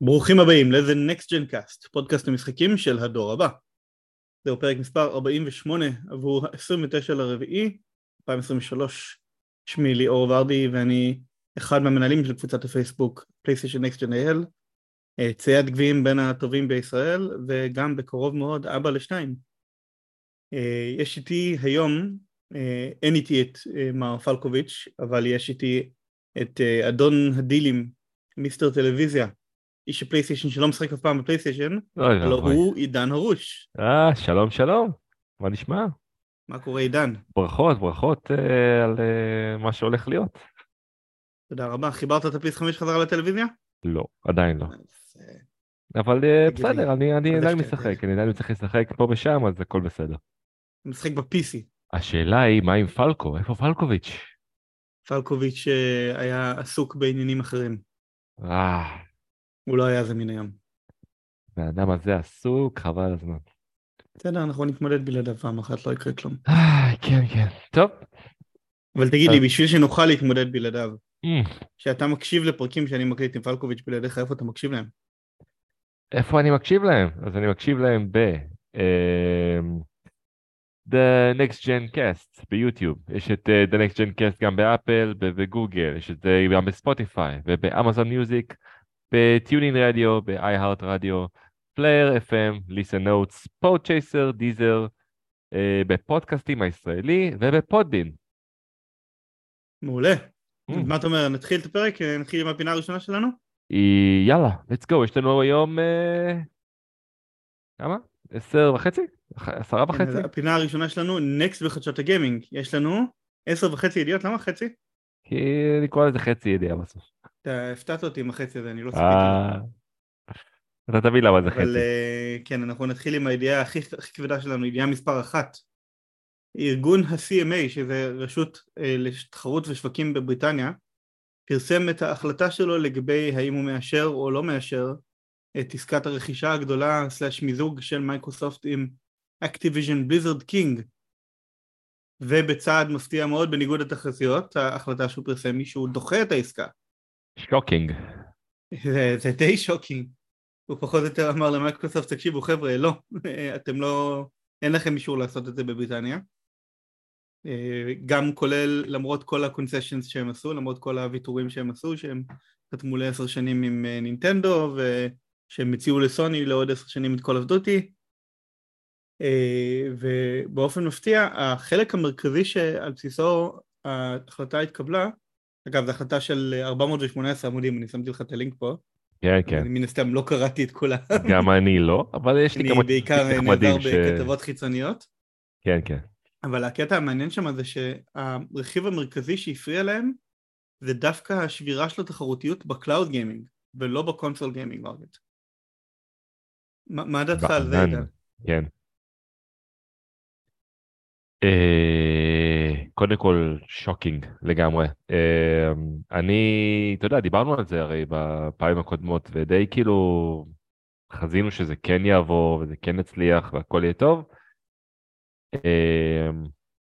ברוכים הבאים ל-The Next Gen Cast, פודקאסט המשחקים של הדור הבא. זהו פרק מספר 48 עבור 29 לרביעי 2023. שמי ליאור ורדי ואני אחד מהמנהלים של קבוצת הפייסבוק PlayStation Next Gen AL, צייד גביעים בין הטובים בישראל וגם בקרוב מאוד אבא לשניים. יש איתי היום, אין איתי את מר פלקוביץ', אבל יש איתי את אדון הדילים, מיסטר טלוויזיה, איש הפלייסטיישן שלא משחק אף פעם בפלייסטיישן, הלא הוא עידן הרוש. שלום שלום, מה נשמע? מה קורה עידן? ברכות על מה שהולך להיות. תודה רבה. חיברת את הפליס 5 חזרה לטלוויזיה? לא, עדיין לא. אז אבל תגיד לי, בסדר, אני מתי עדיין שאתה יודע. משחק, אני עדיין צריך לשחק פה ושם, אז הכל בסדר. הוא משחק ב-PC. השאלה היא, מה עם פלקו? איפה פלקוביץ'? פלקוביץ' היה עסוק בעניינים אחרים. אה, הוא לא היה זמין היום. האדם הזה עסוק, חבל על הזמן. בסדר, אנחנו נתמודד בלעדיו פעם אחת, לא יקרה כלום. כן, כן. טוב. אבל תגיד לי, אז, בשביל שנוכל להתמודד בלעדיו, אמ, שאתה מקשיב לפרקים שאני מקליט עם פלקוביץ' בלעדיך, איפה אתה מקשיב להם? איפה אני מקשיב להם? אז אני מקשיב להם אמ, The Next Gen Cast ביוטיוב, יש את The Next Gen Cast גם באפל ובגוגל, יש את זה גם בספוטיפיי ובאמזון מיוזיק, בטיונין רדיו, ב-iHeart רדיו, פלייר FM, ליסן נוטס, פודצ'ייסר, דיזר, בפודקאסטים הישראלי ובפודבין. מעולה. אז Mm. מה אתה אומר, נתחיל את הפרק? נתחיל עם הפינה הראשונה שלנו? יאללה, let's go, יש לנו היום, כמה? 10:30? 10:30? כן, אז הפינה הראשונה שלנו, נקסט בחדשות הגיימינג. יש לנו 10:30 ידיעות, למה חצי? כי לקרוא לזה חצי ידיעה בסוף. אתה הפתעת אותי עם החצי הזה, אני לא ציפיתי לזה. אה, אתה תבין למה זה אבל חצי. כן, אנחנו נתחיל עם הידיעה הכי כבדה שלנו, ידיעה מספר 1. ארגון ה-CMA, שזה רשות לתחרות ושווקים בבריטניה, פרסם את ההחלטה שלו לגבי האם הוא מאשר או לא מאשר את עסקת הרכישה הגדולה / מיזוג של מייקרוסופט עם Activision Blizzard King, ובצעד מפתיע מאוד בניגוד לתחזיות, ההחלטה שהוא פרסם היא שהוא דוחה את העסקה. שוקינג. זה די שוקינג. הוא פחות או יותר אמר למייקרוסופט, תקשיבו חבר'ה, לא, אתם לא, אין לכם אישור לעשות את זה בבריטניה. גם כולל, למרות כל הקונסשנס שהם עשו, למרות כל הוויתורים שהם עשו, שהם חתמו ל10 שנים עם נינטנדו, ושהם הציעו לסוני לעוד 10 שנים את Call of Duty, ובאופן מפתיע, החלק המרכזי שעל בסיסו ההחלטה התקבלה, אגב, זו החלטה של 418 עמודים, אני שמתי לך את הלינק פה, כן, אז כן. אני מן הסתם לא קראתי את כולה. גם אני לא, אבל יש לי אני כמה בעיקר טיפים נעזר נחמדים בכתבות חיצוניות. כן, כן. אבל הקטע המעניין שם זה שהרכיב המרכזי שהפריע להם זה דווקא השבירה של התחרותיות בקלאוד גיימינג ולא בקונסול גיימינג מרקט. מה דעתך על זה, בענן, עידן? כן. קודם כל, שוקינג לגמרי. אתה יודע, דיברנו על זה הרי בפעמים הקודמות, ודי כאילו חזינו שזה כן יעבור, וזה כן יצליח, והכל יהיה טוב. אה,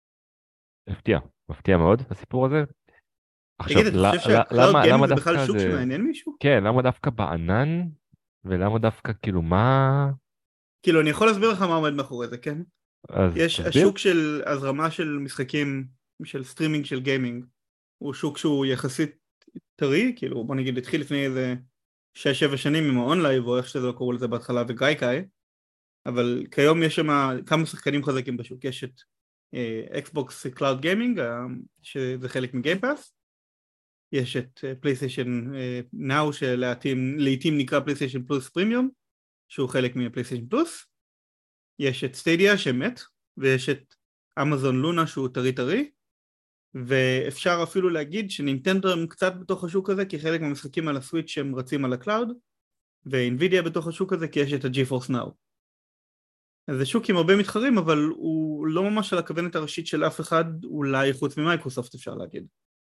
מפתיע מאוד הסיפור הזה. עכשיו, תגיד, אתה חושב שהקלאוד למה גיימינג זה בכלל דווקא שוק זה, שמעניין מישהו? כן, למה דווקא בענן, ולמה דווקא כאילו מה, כאילו, אני יכול להסביר לך מה עומד מאחורי זה, כן? אז יש תסביר. השוק של הזרמה של משחקים, של סטרימינג של גיימינג, הוא שוק שהוא יחסית טרי, כאילו בוא נגיד התחיל לפני איזה 6-7 שנים עם האונלייב או איך שזה לא קראו לזה בהתחלה וגייקאי, אבל כיום יש שם כמה שחקנים חזקים בשוק. יש את אקסבוקס קלאוד גיימינג שזה חלק מגיימפאס, יש את פלייסטיישן נאו שלעיתים נקרא פלייסטיישן פלוס פרימיום שהוא חלק מפלייסטיישן פלוס, יש את סטיידיה שמת, ויש את אמזון לונה שהוא טרי, ואפשר אפילו להגיד שנינטנדו הם קצת בתוך השוק הזה כי חלק מהמשחקים על הסוויץ' שהם רצים על הקלאוד, ואינווידיה בתוך השוק הזה כי יש את ה-GeForce Now. אז זה שוק עם הרבה מתחרים, אבל הוא לא ממש על הכוונת הראשית של אף אחד, אולי חוץ ממייקרוסופט אפשר להגיד.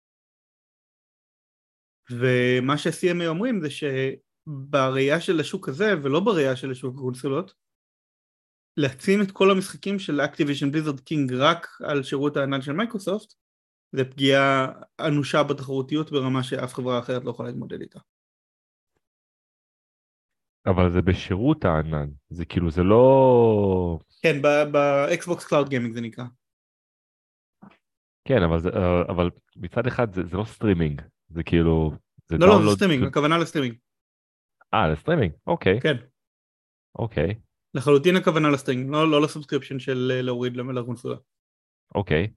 ומה שה-CMA אומרים זה שבראייה של השוק הזה, ולא בראייה של השוק הקונסולות, להקצים את כל המשחקים של Activision Blizzard King רק על שירות הענן של מייקרוסופט, זה פגיעה אנושה בתחרותיות ברמה שאף חברה אחרת לא יכולה להתמודד איתה. אבל זה בשירות הענן, זה כאילו, זה לא... כן, באקסבוקס קלאוד גיימינג זה נקרא. כן, אבל מצד אחד זה לא סטרימינג, זה כאילו, זה לא, זה דאונלוד, סטרימינג, הכוונה לסטרימינג. לסטרימינג, אוקיי, כן, אוקיי, לחלוטין הכוונה לסטרימינג, לא לסובסקריפשן של להוריד לקונסולה. אוקיי.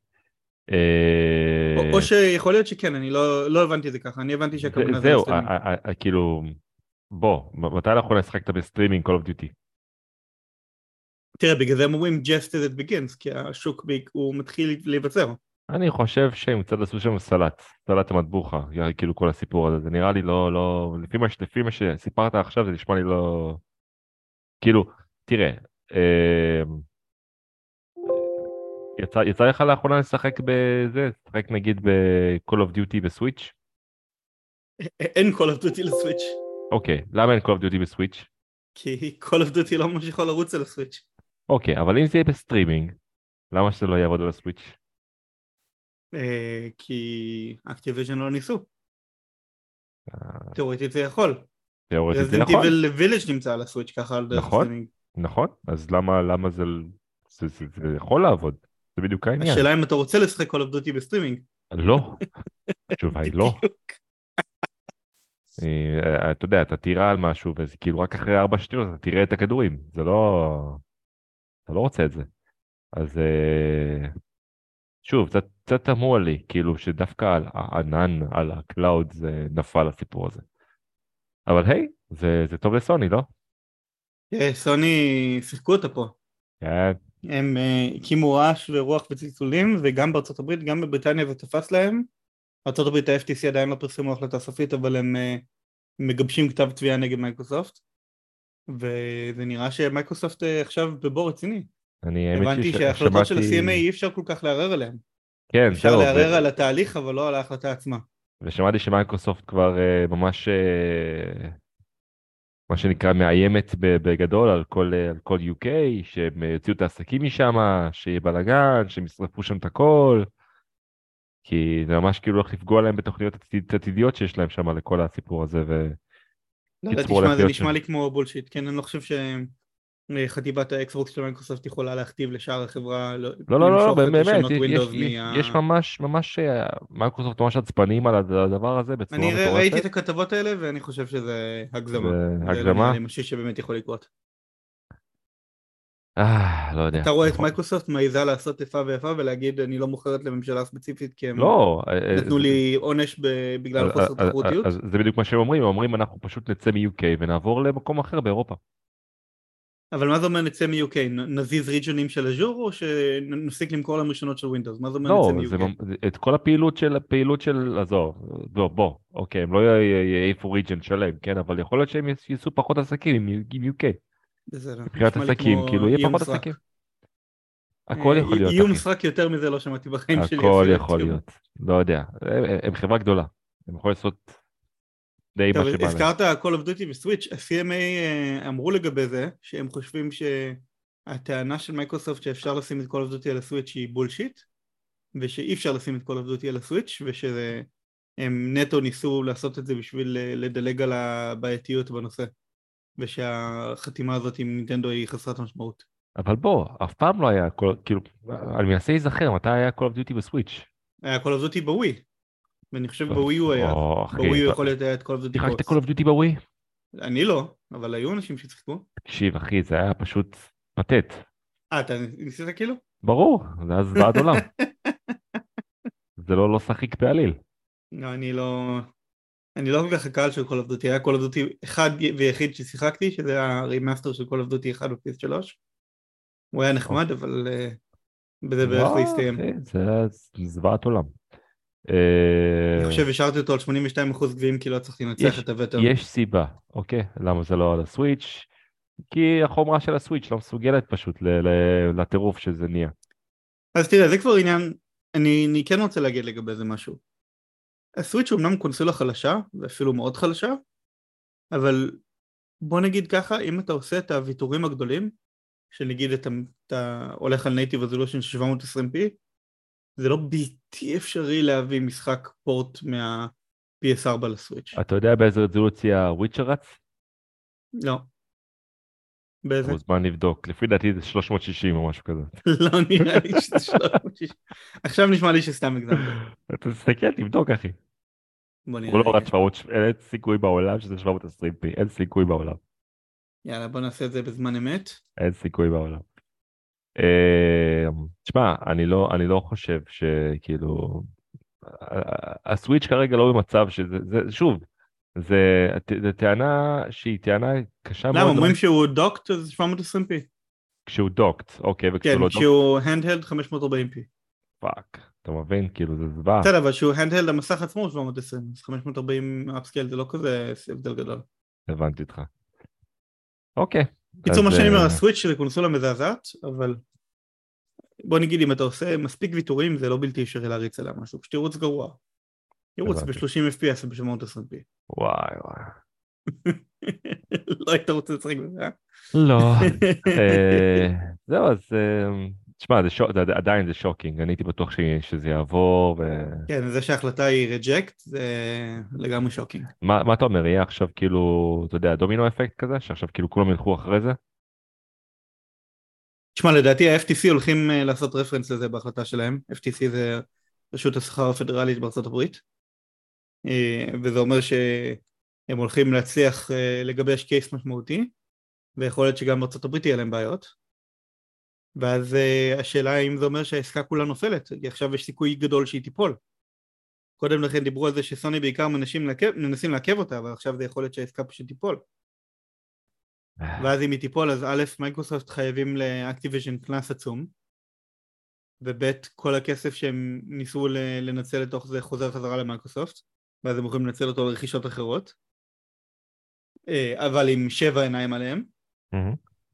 או שיכול להיות שכן, אני לא הבנתי את זה ככה, אני הבנתי שהכוונה זה זהו, לסטרימינג. כאילו, בוא, מתי לאחרונה שחקת בסטרימינג Call of Duty? תראה, בגלל זה הם אומרים just as it begins, כי השוק הוא מתחיל להיווצר. אני חושב שהם קצת עשו שם סלט המטבוחה, כאילו כל הסיפור הזה, זה נראה לי לא, לפי מה שסיפרת עכשיו זה נשמע לי לא, כאילו, תראה, אה, יצא לך לאחרונה לשחק בזה, לשחק נגיד ב-Call of Duty בסוויץ'? אין Call of Duty לסוויץ', אוקיי, למה אין Call of Duty בסוויץ'? כי Call of Duty לא ממש יכול לרוץ על הסוויץ'. אוקיי, אבל אם זה יהיה בסטרימינג, למה שזה לא יעבוד על הסוויץ'? כי Activision לא ניסו, אה, תאורטית זה יכול. תיאורטית זה Resident יכול, Evil Village נמצא על הסוויץ' ככה על דרך נכון, הסטרימינג. נכון, אז למה זה יכול לעבוד, זה בדיוק העניין. השאלה אם אתה רוצה לשחק Call of Duty בסטרימינג. לא, התשובה היא לא. בדיוק. אתה יודע, אתה תירה על משהו, וזה כאילו רק אחרי 4 שניות אתה תראה את הכדורים, זה לא, אתה לא רוצה את זה. אז שוב, קצת תמוה לי, כאילו שדווקא על הענן, על הקלאוד, זה נפל הסיפור הזה. אבל היי, זה טוב לסוני, לא? סוני שיחקו אותה פה. כן, הם הקימו רעש ורוח וצלצולים, וגם בארצות הברית, גם בבריטניה זה תפס להם. בארצות הברית ה-FTC עדיין לא פרסמו החלטה סופית, אבל הם מגבשים כתב תביעה נגד מייקרוסופט, וזה נראה שמייקרוסופט עכשיו בבור רציני. האמת הבנתי שההחלטות של ששמעתי, ה-CMA אי אפשר כל כך לערער עליהן. כן, אפשר זהו, לערער על התהליך, אבל לא על ההחלטה עצמה. ושמעתי שמייקרוסופט כבר ממש, מה שנקרא, מאיימת בגדול על כל UK, שהם יוציאו את העסקים משם, שיהיה בלאגן, שהם ישרפו שם את הכל. כי זה ממש כאילו הולך לפגוע להם בתוכניות עתידיות שיש להם שם לכל הסיפור הזה, לא יודע, וקיצור תשמע, הולך זה להיות שם. נשמע לי כמו בולשיט, כן, אני לא חושב שחטיבת האקסבוקס של מייקרוסופט יכולה להכתיב לשאר החברה לא, לא, לא, לא, למשוך את באמת, רישיונות ווינדוס יש ממש, מייקרוסופט ממש עצבנים על הדבר הזה בצורה אני ראיתי מטורפת, את הכתבות האלה ואני חושב שזה הגזמה. זה לא נראה והגזמה, לי משהו שבאמת יכול לקרות. לא יודע, אתה רואה את יכול, מייקרוסופט מעיזה לעשות איפה ואיפה ולהגיד אני לא מוכרת לממשלה ספציפית כי הם לא, נתנו לי עונש בגלל חוסר תחרותיות. אז זה בדיוק מה שהם אומרים, הם אומרים אנחנו פשוט נצא מ-UK ונעבור למקום אחר באירופה. אבל מה זה אומר נצא מ-UK? נזיז ריג'ונים של אז'ור או שנפסיק למכור להם רישיונות של ווינדוס? מה זה אומר נצא לא, מ-UK? את כל הפעילות של, עזוב, בוא, אוקיי, הם לא יעיפו ריג'ן שלם, כן, אבל יכול להיות שהם יעשו פחות עסקים עם UK. בסדר, מבחינת נשמע לי עסקים, כמו כאילו יהיה איום פחות עסקים. סרק. הכל יכול להיות, איום אחי. סרק יותר מזה לא שמעתי בחיים שלי הכל אפילו את יכול איום. להיות. לא יודע. הם חברה גדולה. הם יכולים לעשות די מה טוב, שבא להם. הזכרת Call of Duty וסוויץ', ה-CMA אמרו לגבי זה שהם חושבים שהטענה של מייקרוסופט שאפשר לשים את Call of Duty על הסוויץ' היא בולשיט ושאי אפשר לשים את Call of Duty על הסוויץ' ושהם נטו ניסו לעשות את זה בשביל לדלג על הבעייתיות בנושא ושהחתימה הזאת עם נינטנדו היא חסרת משמעות. אבל בוא, אף פעם לא היה, כאילו, אני מנסה להיזכר, מתי היה Call of Duty בסוויץ'? היה Call of Duty בווי ואני חושב בווי הוא היה, אחי, בווי הוא יכול להיות היה את Call of Duty שיחקת Call Ghosts. of Duty בווי? אני לא, אבל היו אנשים ששיחקו. תקשיב, אחי, זה היה פשוט פתט. אתה ניסית כאילו? ברור, זה היה זוועת עולם. זה לא שחיק בעליל. לא, אני לא כל כך הקהל של Call of Duty, היה Call of Duty אחד ויחיד ששיחקתי, שזה הרימאסטר של Call of Duty 1 ופייס 3, הוא היה נחמד, אבל בזה בערך זה לא, הסתיים. אחי, זה זוועת עולם. אני חושב השארתי אותו על 82% גביעים כי לא הצלחתי לנצח את הווטר. יש סיבה, אוקיי? למה זה לא על הסוויץ'? כי החומרה של הסוויץ' לא מסוגלת פשוט לטירוף שזה נהיה. אז תראה, זה כבר עניין, אני כן רוצה להגיד לגבי זה משהו. הסוויץ' הוא אמנם קונסולה חלשה, ואפילו מאוד חלשה, אבל בוא נגיד ככה, אם אתה עושה את הוויתורים הגדולים, שנגיד אתה הולך על נייטיב רזולושן של 720p, זה לא בלתי אפשרי להביא משחק פורט מה-PS4 לסוויץ'. אתה יודע באיזה רזולוציה וויצ'ר רץ? לא. אתה באיזה? מוזמן לבדוק. לפי דעתי זה 360 או משהו כזה. לא נראה לי שזה 360. עכשיו נשמע לי שסתם הגזמת. אתה תסתכל, תבדוק אחי. בוא הוא נראה לא רגע. רץ 700, אין סיכוי בעולם שזה 720p, אין סיכוי בעולם. יאללה, בוא נעשה את זה בזמן אמת. אין סיכוי בעולם. תשמע, אני לא חושב שכאילו, הסוויץ' כרגע לא במצב שזה, שוב, זה טענה שהיא טענה קשה למה? מאוד אומרים שהוא דוקט אז 720p. כשהוא דוקט, אוקיי, וכשהוא כן, לא דוקט, כשהוא handheld 540p. פאק, אתה מבין? כאילו זה זוועה, בסדר, אבל שהוא handheld המסך עצמו הוא 720, אז 540 אפסקייל זה לא כזה הבדל גדול. הבנתי אותך. אוקיי, קיצור, מה אז שאני אומר, הסוויץ' זה קונסולה מזעזעת, אבל בוא נגיד אם אתה עושה מספיק ויתורים זה לא בלתי אפשרי להריץ עליה משהו, פשוט ירוץ גרוע. ירוץ הבנתי. ב-30 FPS וב-720p. וואי וואי. לא היית רוצה לשחק בזה, אה? לא. זהו, אז תשמע, עדיין זה שוקינג, אני הייתי בטוח שזה יעבור, כן, זה שההחלטה היא רג'קט זה לגמרי שוקינג. מה אתה אומר, יהיה עכשיו כאילו, אתה יודע, דומינו אפקט כזה, שעכשיו כאילו כולם ילכו אחרי זה? תשמע, לדעתי ה-FTC הולכים לעשות רפרנס לזה בהחלטה שלהם. FTC זה רשות הסחר הפדרלית בארצות הברית, וזה אומר שהם הולכים להצליח לגבש קייס משמעותי, ויכול להיות שגם בארצות הברית יהיה להם בעיות. ואז השאלה האם זה אומר שהעסקה כולה נופלת, כי עכשיו יש סיכוי גדול שהיא תיפול. קודם לכן דיברו על זה שסוני בעיקר מנסים לעכב אותה, אבל עכשיו זה יכול להיות שהעסקה פשוט תיפול. ואז אם היא תיפול אז א', מייקרוסופט חייבים לאקטיביז'ן קנס עצום, וב', כל הכסף שהם ניסו לנצל לתוך זה חוזר חזרה למייקרוסופט, ואז הם יכולים לנצל אותו לרכישות אחרות, אבל עם 7 עיניים עליהם, מהמם.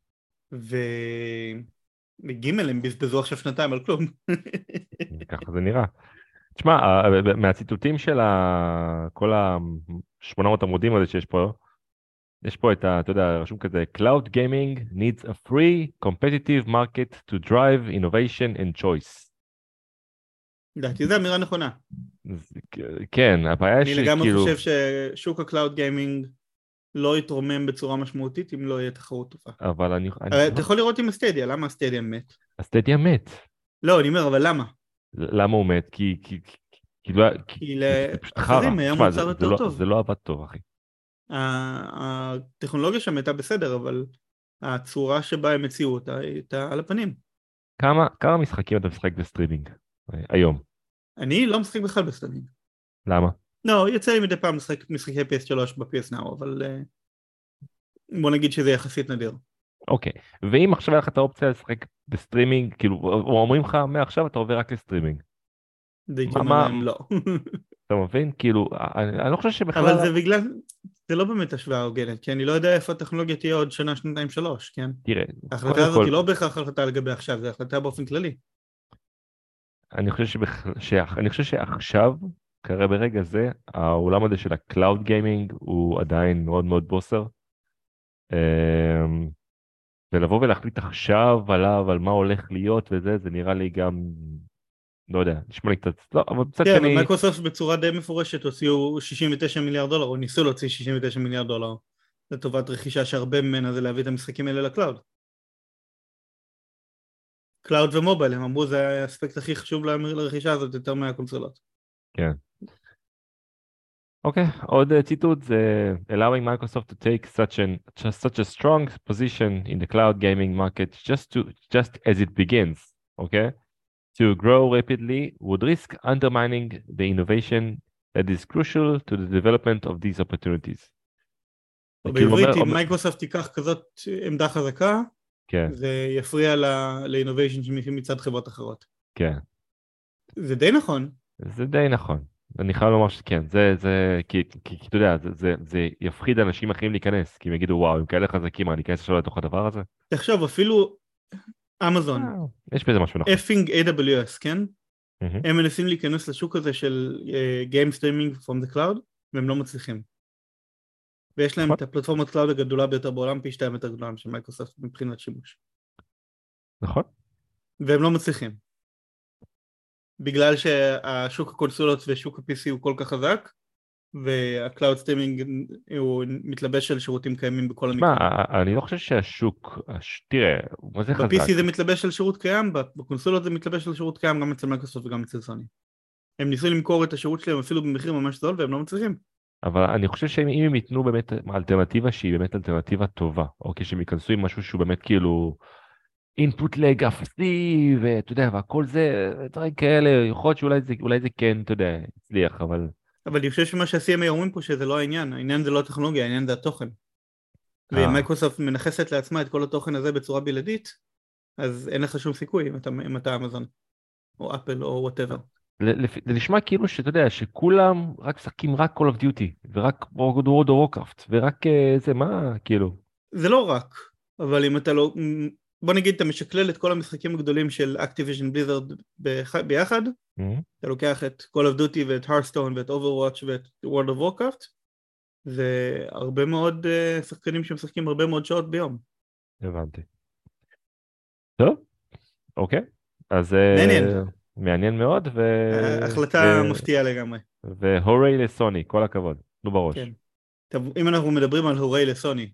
וג' הם בזבזו עכשיו 2 על כלום. ככה זה נראה. תשמע, מהציטוטים של כל ה-800 עמודים הזה שיש פה, יש פה את אתה יודע, רשום כזה, Cloud Gaming needs a free competitive market to drive innovation and choice. לדעתי זו אמירה נכונה. כן, הבעיה אני לגמרי שכאילו, חושב ששוק הקלאוד גיימינג לא יתרומם בצורה משמעותית אם לא יהיה תחרות טובה. אבל אתה יכול לראות עם הסטדיה, למה הסטדיה מת? הסטדיה מת. לא, אני אומר, אבל למה? למה הוא מת? כי זה פשוט חרא. לאחרים היה תשמע, מוצר יותר טוב. זה לא עבד טוב, אחי. הטכנולוגיה שם הייתה בסדר, אבל הצורה שבה הם הציעו אותה הייתה על הפנים. כמה משחקים אתה משחק בסטרימינג היום? אני לא משחק בכלל בסטרימינג. למה? לא, יצא לי מדי פעם לשחק משחקי PS3 ב-PS Now, אבל בוא נגיד שזה יחסית נדיר. אוקיי, ואם עכשיו היה לך את האופציה לשחק בסטרימינג, כאילו, אומרים לך, מעכשיו אתה עובר רק לסטרימינג. זה הייתי מה, אומר מה, להם לא. אתה מבין? כאילו, אני לא חושב שבכלל... אבל זה בגלל, זה לא באמת השוואה הוגנת, כי אני לא יודע איפה הטכנולוגיה תהיה עוד שנה, שנתיים, שלוש, כן? תראה, ההחלטה קודם הזאת כל, היא לא בהכרח החלטה לגבי עכשיו, זה החלטה באופן כללי. אני חושב שעכשיו, כרגע ברגע זה, העולם הזה של הקלאוד גיימינג הוא עדיין מאוד מאוד בוסר. אמ, ולבוא ולהחליט עכשיו עליו, על מה הולך להיות וזה, זה נראה לי גם, לא יודע, נשמע לי קצת, לא, אבל מצד כן, אבל שני, מייקרוסופט בצורה די מפורשת הוציאו 69 מיליארד דולר, או ניסו להוציא 69 מיליארד דולר לטובת רכישה שהרבה ממנה זה להביא את המשחקים האלה לקלאוד. קלאוד ומובייל, הם אמרו זה האספקט הכי חשוב לרכישה הזאת יותר מהקונסולות. כן. אוקיי, עוד ציטוט זה allowing Microsoft to take such a strong position in the cloud gaming market just as it begins, okay? To grow rapidly would risk undermining the innovation that is crucial to the development of these opportunities. כאילו בעברית, אם מייקרוסופט תיקח כזאת עמדה חזקה, כן, זה יפריע לאינוביישן מצד חברות אחרות. כן, זה די נכון. זה די נכון. אני חייב לומר שכן, כי אתה יודע, זה יפחיד אנשים אחרים להיכנס, כי הם יגידו, וואו, הם כאלה חזקים, אני אכנס עכשיו לתוך הדבר הזה? תחשוב, אפילו אמזון, יש בזה משהו נכון. אפינג AWS, כן? מהמם. הם מנסים להיכנס לשוק הזה של Game Streaming from the Cloud, והם לא מצליחים. ויש להם נכון. את הפלטפורמת קלאוד הגדולה ביותר בעולם, פי 2 יותר גדולה של מייקרוסופט מבחינת שימוש. נכון. והם לא מצליחים. בגלל שהשוק הקונסולות ושוק ה-PC הוא כל כך חזק, והקלאוד סטרימינג הוא מתלבש על שירותים קיימים בכל תשמע, המקרים. אני לא חושב שהשוק, תראה, מה זה חזק? ב-PC זה מתלבש על שירות קיים, בקונסולות זה מתלבש על שירות קיים גם אצל מייקרוסופט וגם אצל סוני. הם ניסו למכור את השירות שלהם אפילו במחיר ממש זול והם לא מצליחים. אבל אני חושב שאם הם ייתנו באמת אלטרנטיבה שהיא באמת אלטרנטיבה טובה, אוקיי, שהם ייכנסו עם משהו שהוא באמת כאילו אינפוט לג אפסי, ואתה יודע, והכל זה, דברים כאלה, יכול להיות שאולי זה כן, אתה יודע, הצליח, אבל... אבל אני חושב שמה שה-CMA אומרים פה שזה לא העניין, העניין זה לא הטכנולוגיה, העניין זה התוכן. אה, ומייקרוסופט מנכסת לעצמה את כל התוכן הזה בצורה בלעדית, אז אין לך שום סיכוי אם אתה אמזון, או אפל או וואטאבר. זה נשמע כאילו שאתה יודע, שכולם רק משחקים רק Call of Duty, ורק World of Warcraft, ורק זה, מה, כאילו... זה לא רק, אבל אם אתה לא... בוא נגיד, אתה משקלל את כל המשחקים הגדולים של Activision Blizzard ביחד, Mhm. אתה לוקח את Call of Duty ואת Hearthstone ואת Overwatch ואת World of Warcraft, זה הרבה מאוד שחקנים שמשחקים הרבה מאוד שעות ביום. הבנתי. טוב, אוקיי. אז מעניין, מעניין מאוד, החלטה מפתיעה לגמרי. והורי לסוני, כל הכבוד. תנו כן. בראש. טוב, אם אנחנו מדברים על הורי לסוני,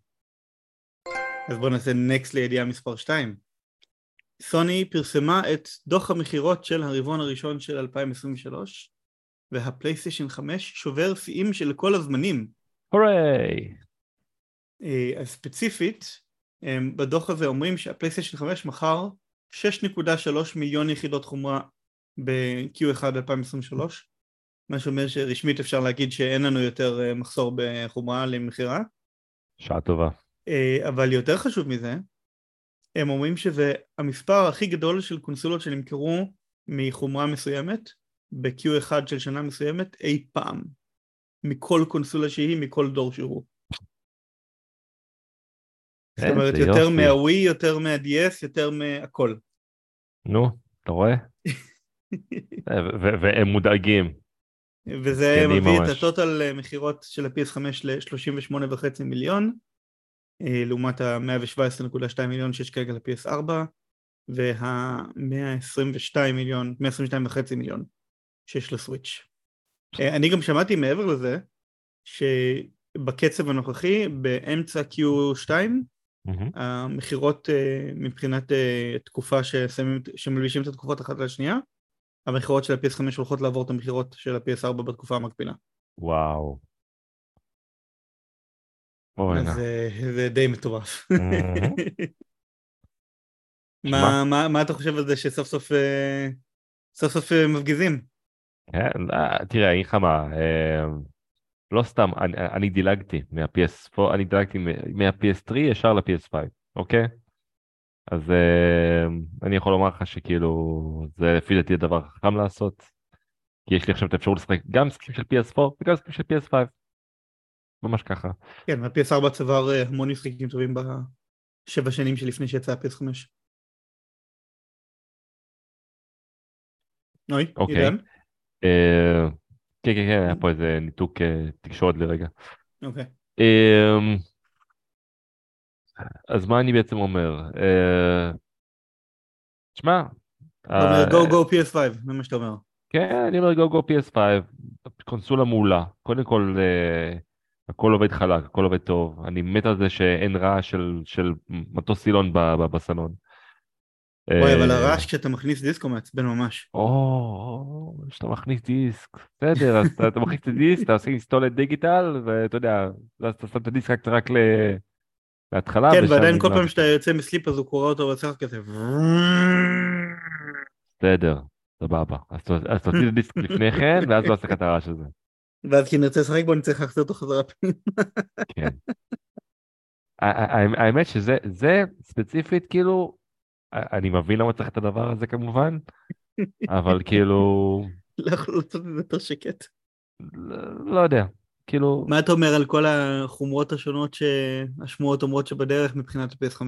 אז בואו נעשה נקסט לידיעה מספר 2. סוני פרסמה את דוח המכירות של הרבעון הראשון של 2023, והפלייסטיישן 5 שובר שיאים של כל הזמנים. הורי! אז ספציפית, בדוח הזה אומרים שהפלייסטיישן 5 מכר 6.3 מיליון יחידות חומרה ב-Q1 2023, מה שאומר שרשמית אפשר להגיד שאין לנו יותר מחסור בחומרה למכירה. שעה טובה. אבל יותר חשוב מזה, הם אומרים שזה המספר הכי גדול של קונסולות שנמכרו מחומרה מסוימת ב-Q1 של שנה מסוימת אי פעם, מכל קונסולה שהיא, מכל דור שהוא. זאת אומרת, זה יותר יופי. מהווי, יותר מה-DS, יותר מהכל. נו, אתה רואה? והם מודאגים. וזה מסכנים מביא את ממש. הטוטל מכירות של ה-PS5 ל-38.5 מיליון, לעומת ה-117.2 מיליון שיש כרגע ל-PS4, וה-122 מיליון, 122.5 מיליון שיש לסוויץ'. אני גם שמעתי מעבר לזה, שבקצב הנוכחי, באמצע Q2, מהמם. המכירות מבחינת תקופה שמלבישים את התקופות אחת לשנייה, המכירות של ה-PS5 הולכות לעבור את המכירות של ה-PS4 בתקופה המקבילה. וואו. אוי אז נא. זה די מטורף. מהמם. שמע, מה אתה חושב על זה שסוף סוף מפגיזים? תראה, אני לך מה, לא סתם, אני דילגתי מה-PS4, אני דילגתי מה-PS3 ישר ל-PS5, אוקיי? אז אני יכול לומר לך שכאילו, זה לפי דעתי הדבר החכם לעשות, כי יש לי עכשיו את האפשרות לשחק גם סקים של PS4 וגם סקים של PS5, ממש ככה. כן, ה-PS4 צבר המון משחקים טובים בשבע שנים שלפני שיצא ה-PS5. אוי, אוקיי. עידן? כן, כן, כן, היה פה איזה ניתוק תקשורת לרגע. אוקיי. אה, אז מה אני בעצם אומר? תשמע, אתה אומר אה, go PS5, זה מה שאתה אומר. כן, אני אומר גו גו PS5, קונסולה מעולה. קודם כל, הכל עובד חלק, הכל עובד טוב. אני מת על זה שאין רעש של מטוס סילון בסלון. וואי, אבל אה, הרעש כשאתה מכניס דיסק הוא מעצבן ממש. שאתה מכניס דיסק. בסדר, אז אתה מכניס את הדיסק, אתה עושה אינסטולת דיגיטל, ואתה יודע, אז אתה שם את הדיסק רק להתחלה, כן, ושם ועדיין כל נגמר פעם שאתה הסיפור. יוצא מסליפ אז הוא קורא אותו ועושה כזה. בסדר, סבבה. אז תוציא את הדיסק לפני כן, ואז לא עושה לך את הרעש הזה. ואז כי נרצה לשחק בו נצטרך להחזיר אותו חזרה פנימה. כן. האמת שזה ספציפית, כאילו, אני מבין למה צריך את הדבר הזה כמובן, אבל כאילו, לא יכול לעשות את זה יותר שקט. לא יודע, כאילו, מה אתה אומר על כל החומרות השונות שהשמועות אומרות שבדרך מבחינת PS5?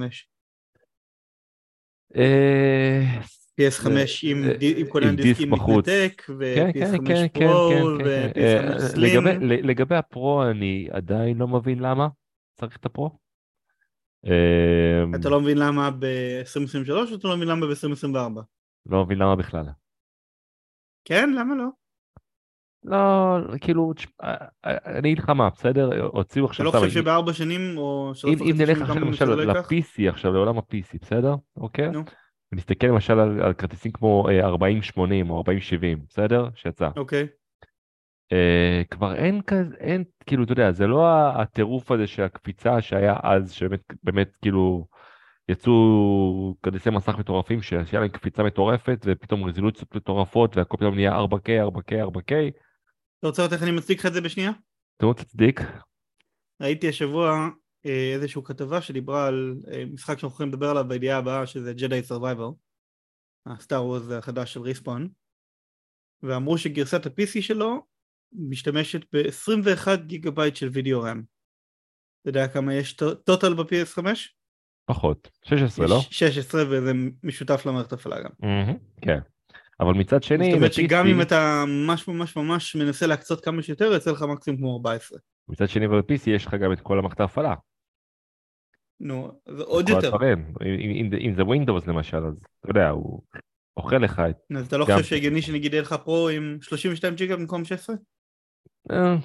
אה, PS5 עם קולן עם דיסק דיסקים בחוץ. מתנתק, כן, כן, ו-PS5 כן, כן, כן, פרו, כן, כן. ו-PS5 סלים. לגבי הפרו, אני עדיין לא מבין למה צריך את הפרו. אה, אתה לא מבין למה ב-2023 או אתה לא מבין למה ב-2024? לא מבין למה בכלל. כן, למה לא? לא, כאילו, אני אגיד לך מה, בסדר? הוציאו אתה עכשיו לא סתם, חושב שבארבע שנים או שלוש אם וחצי נלך שנים עכשיו כמה למשל שזה לא ייקח? ל-PC עכשיו, לעולם ה-PC, בסדר? אוקיי? נו, ונסתכל למשל על כרטיסים כמו 4080 או 4070, בסדר? שיצא. אוקיי. כבר אין כזה, אין, כאילו, אתה יודע, זה לא הטירוף הזה של הקפיצה שהיה אז, שבאמת, באמת, כאילו, יצאו כרטיסי מסך מטורפים, שהיה להם קפיצה מטורפת, ופתאום רזולוציות מטורפות, והכל פתאום נהיה 4K, 4K, 4K. אתה רוצה לראות איך אני מצדיק לך את זה בשנייה? אתה לא תצדיק? ראיתי השבוע איזושהי כתבה שדיברה על משחק שאנחנו יכולים לדבר עליו בידיעה הבאה, שזה ג'די סרווייבר, הסטאר וורז החדש של ריספון, ואמרו שגרסת ה-PC שלו משתמשת ב-21 גיגה בייט של וידאו רם. אתה יודע כמה יש טוטל ב-PS5? פחות. 16, לא? יש 16 וזה משותף למערכת הפעלה גם. כן. אבל מצד זאת שני, אומרת שגם אם ב-PC, אתה ממש ממש ממש מנסה להקצות כמה שיותר, יוצא לך מקסימום כמו 14. מצד שני ב-PC יש לך גם את כל המערכת ההפעלה. נו, זה את עוד כל יותר. הדברים. אם זה Windows למשל, אז אתה יודע, הוא אוכל לך את אז אתה לא גם חושב שהגיוני שנגיד יהיה לך פרו עם 32 ג'יגה במקום 16? אה,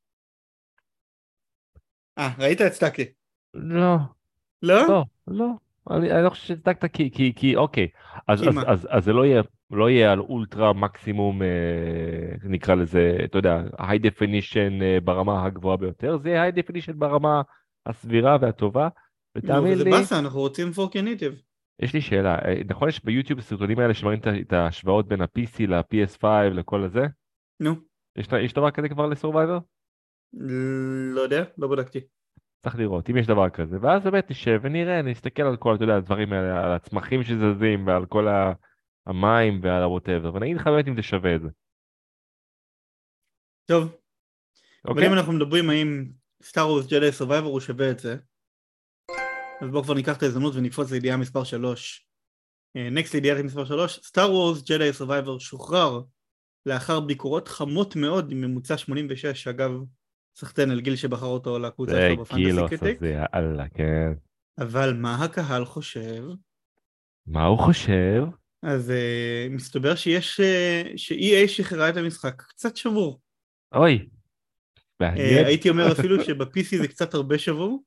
ראית את סטאקי? לא, לא? לא. אני לא חושב שהצדקת כי אוקיי, כי מה? אז זה לא יהיה על אולטרה מקסימום, נקרא לזה, אתה יודע, היי דפינישן ברמה הגבוהה ביותר, זה יהיה היי דפינישן ברמה הסבירה והטובה, נו, ותאמין וזה לי, באסה, אנחנו רוצים 4K ניטיב. יש לי שאלה, נכון יש ביוטיוב הסרטונים האלה שמראים את ההשוואות בין ה-PC ל-PS5 לכל הזה? נו, יש דבר כזה כבר לסורווייבר? לא יודע, לא בדקתי. צריך לראות, אם יש דבר כזה, ואז באמת נשב ונראה, נסתכל על כל, אתה יודע, הדברים האלה, על הצמחים שזזים ועל כל המים ועל הווטאבר, ונגיד לך באמת אם זה שווה את זה, טוב, אבל אוקיי? אם אנחנו מדברים האם סטאר וורס ג'די סרווייבר הוא שווה את זה, אז בואו כבר ניקח את ההזדמנות ונקפוץ לידיעה מספר 3. נקסט לידיעה מספר 3, סטאר וורס ג'די סרווייבר שוחרר לאחר ביקורות חמות מאוד עם ממוצע 86, אגב, סחטיין על גיל שבחר אותו לקבוצה זה שלו בפנטסי קילוס קריטיק, הזה, יאללה, כן. אבל מה הקהל חושב? מה הוא חושב? אז מסתבר ש-EA שחררה את המשחק קצת שבור. אוי, מעניין. הייתי אומר אפילו שב-PC זה קצת הרבה שבור.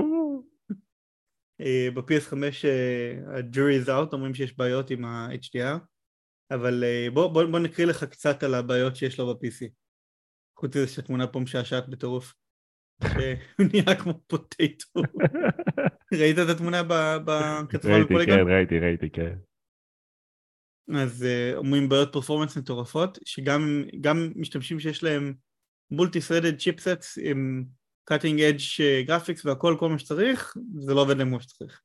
ב-PS5 ה-jury is out, אומרים שיש בעיות עם ה-HDR, אבל בוא נקריא לך קצת על הבעיות שיש לו ב-PC. חוץ מזה שהתמונה פה משעשעת בטירוף, שהוא נראה כמו פוטטו. ראית את התמונה בכתבה ראיתי, כן, בפוליגון? ראיתי, כן. אז אומרים בעיות פרפורמנס מטורפות, שגם משתמשים שיש להם מולטי-threaded צ'יפסטס עם cutting edge graphics והכל, כל מה שצריך, זה לא עובד להם כמו שצריך.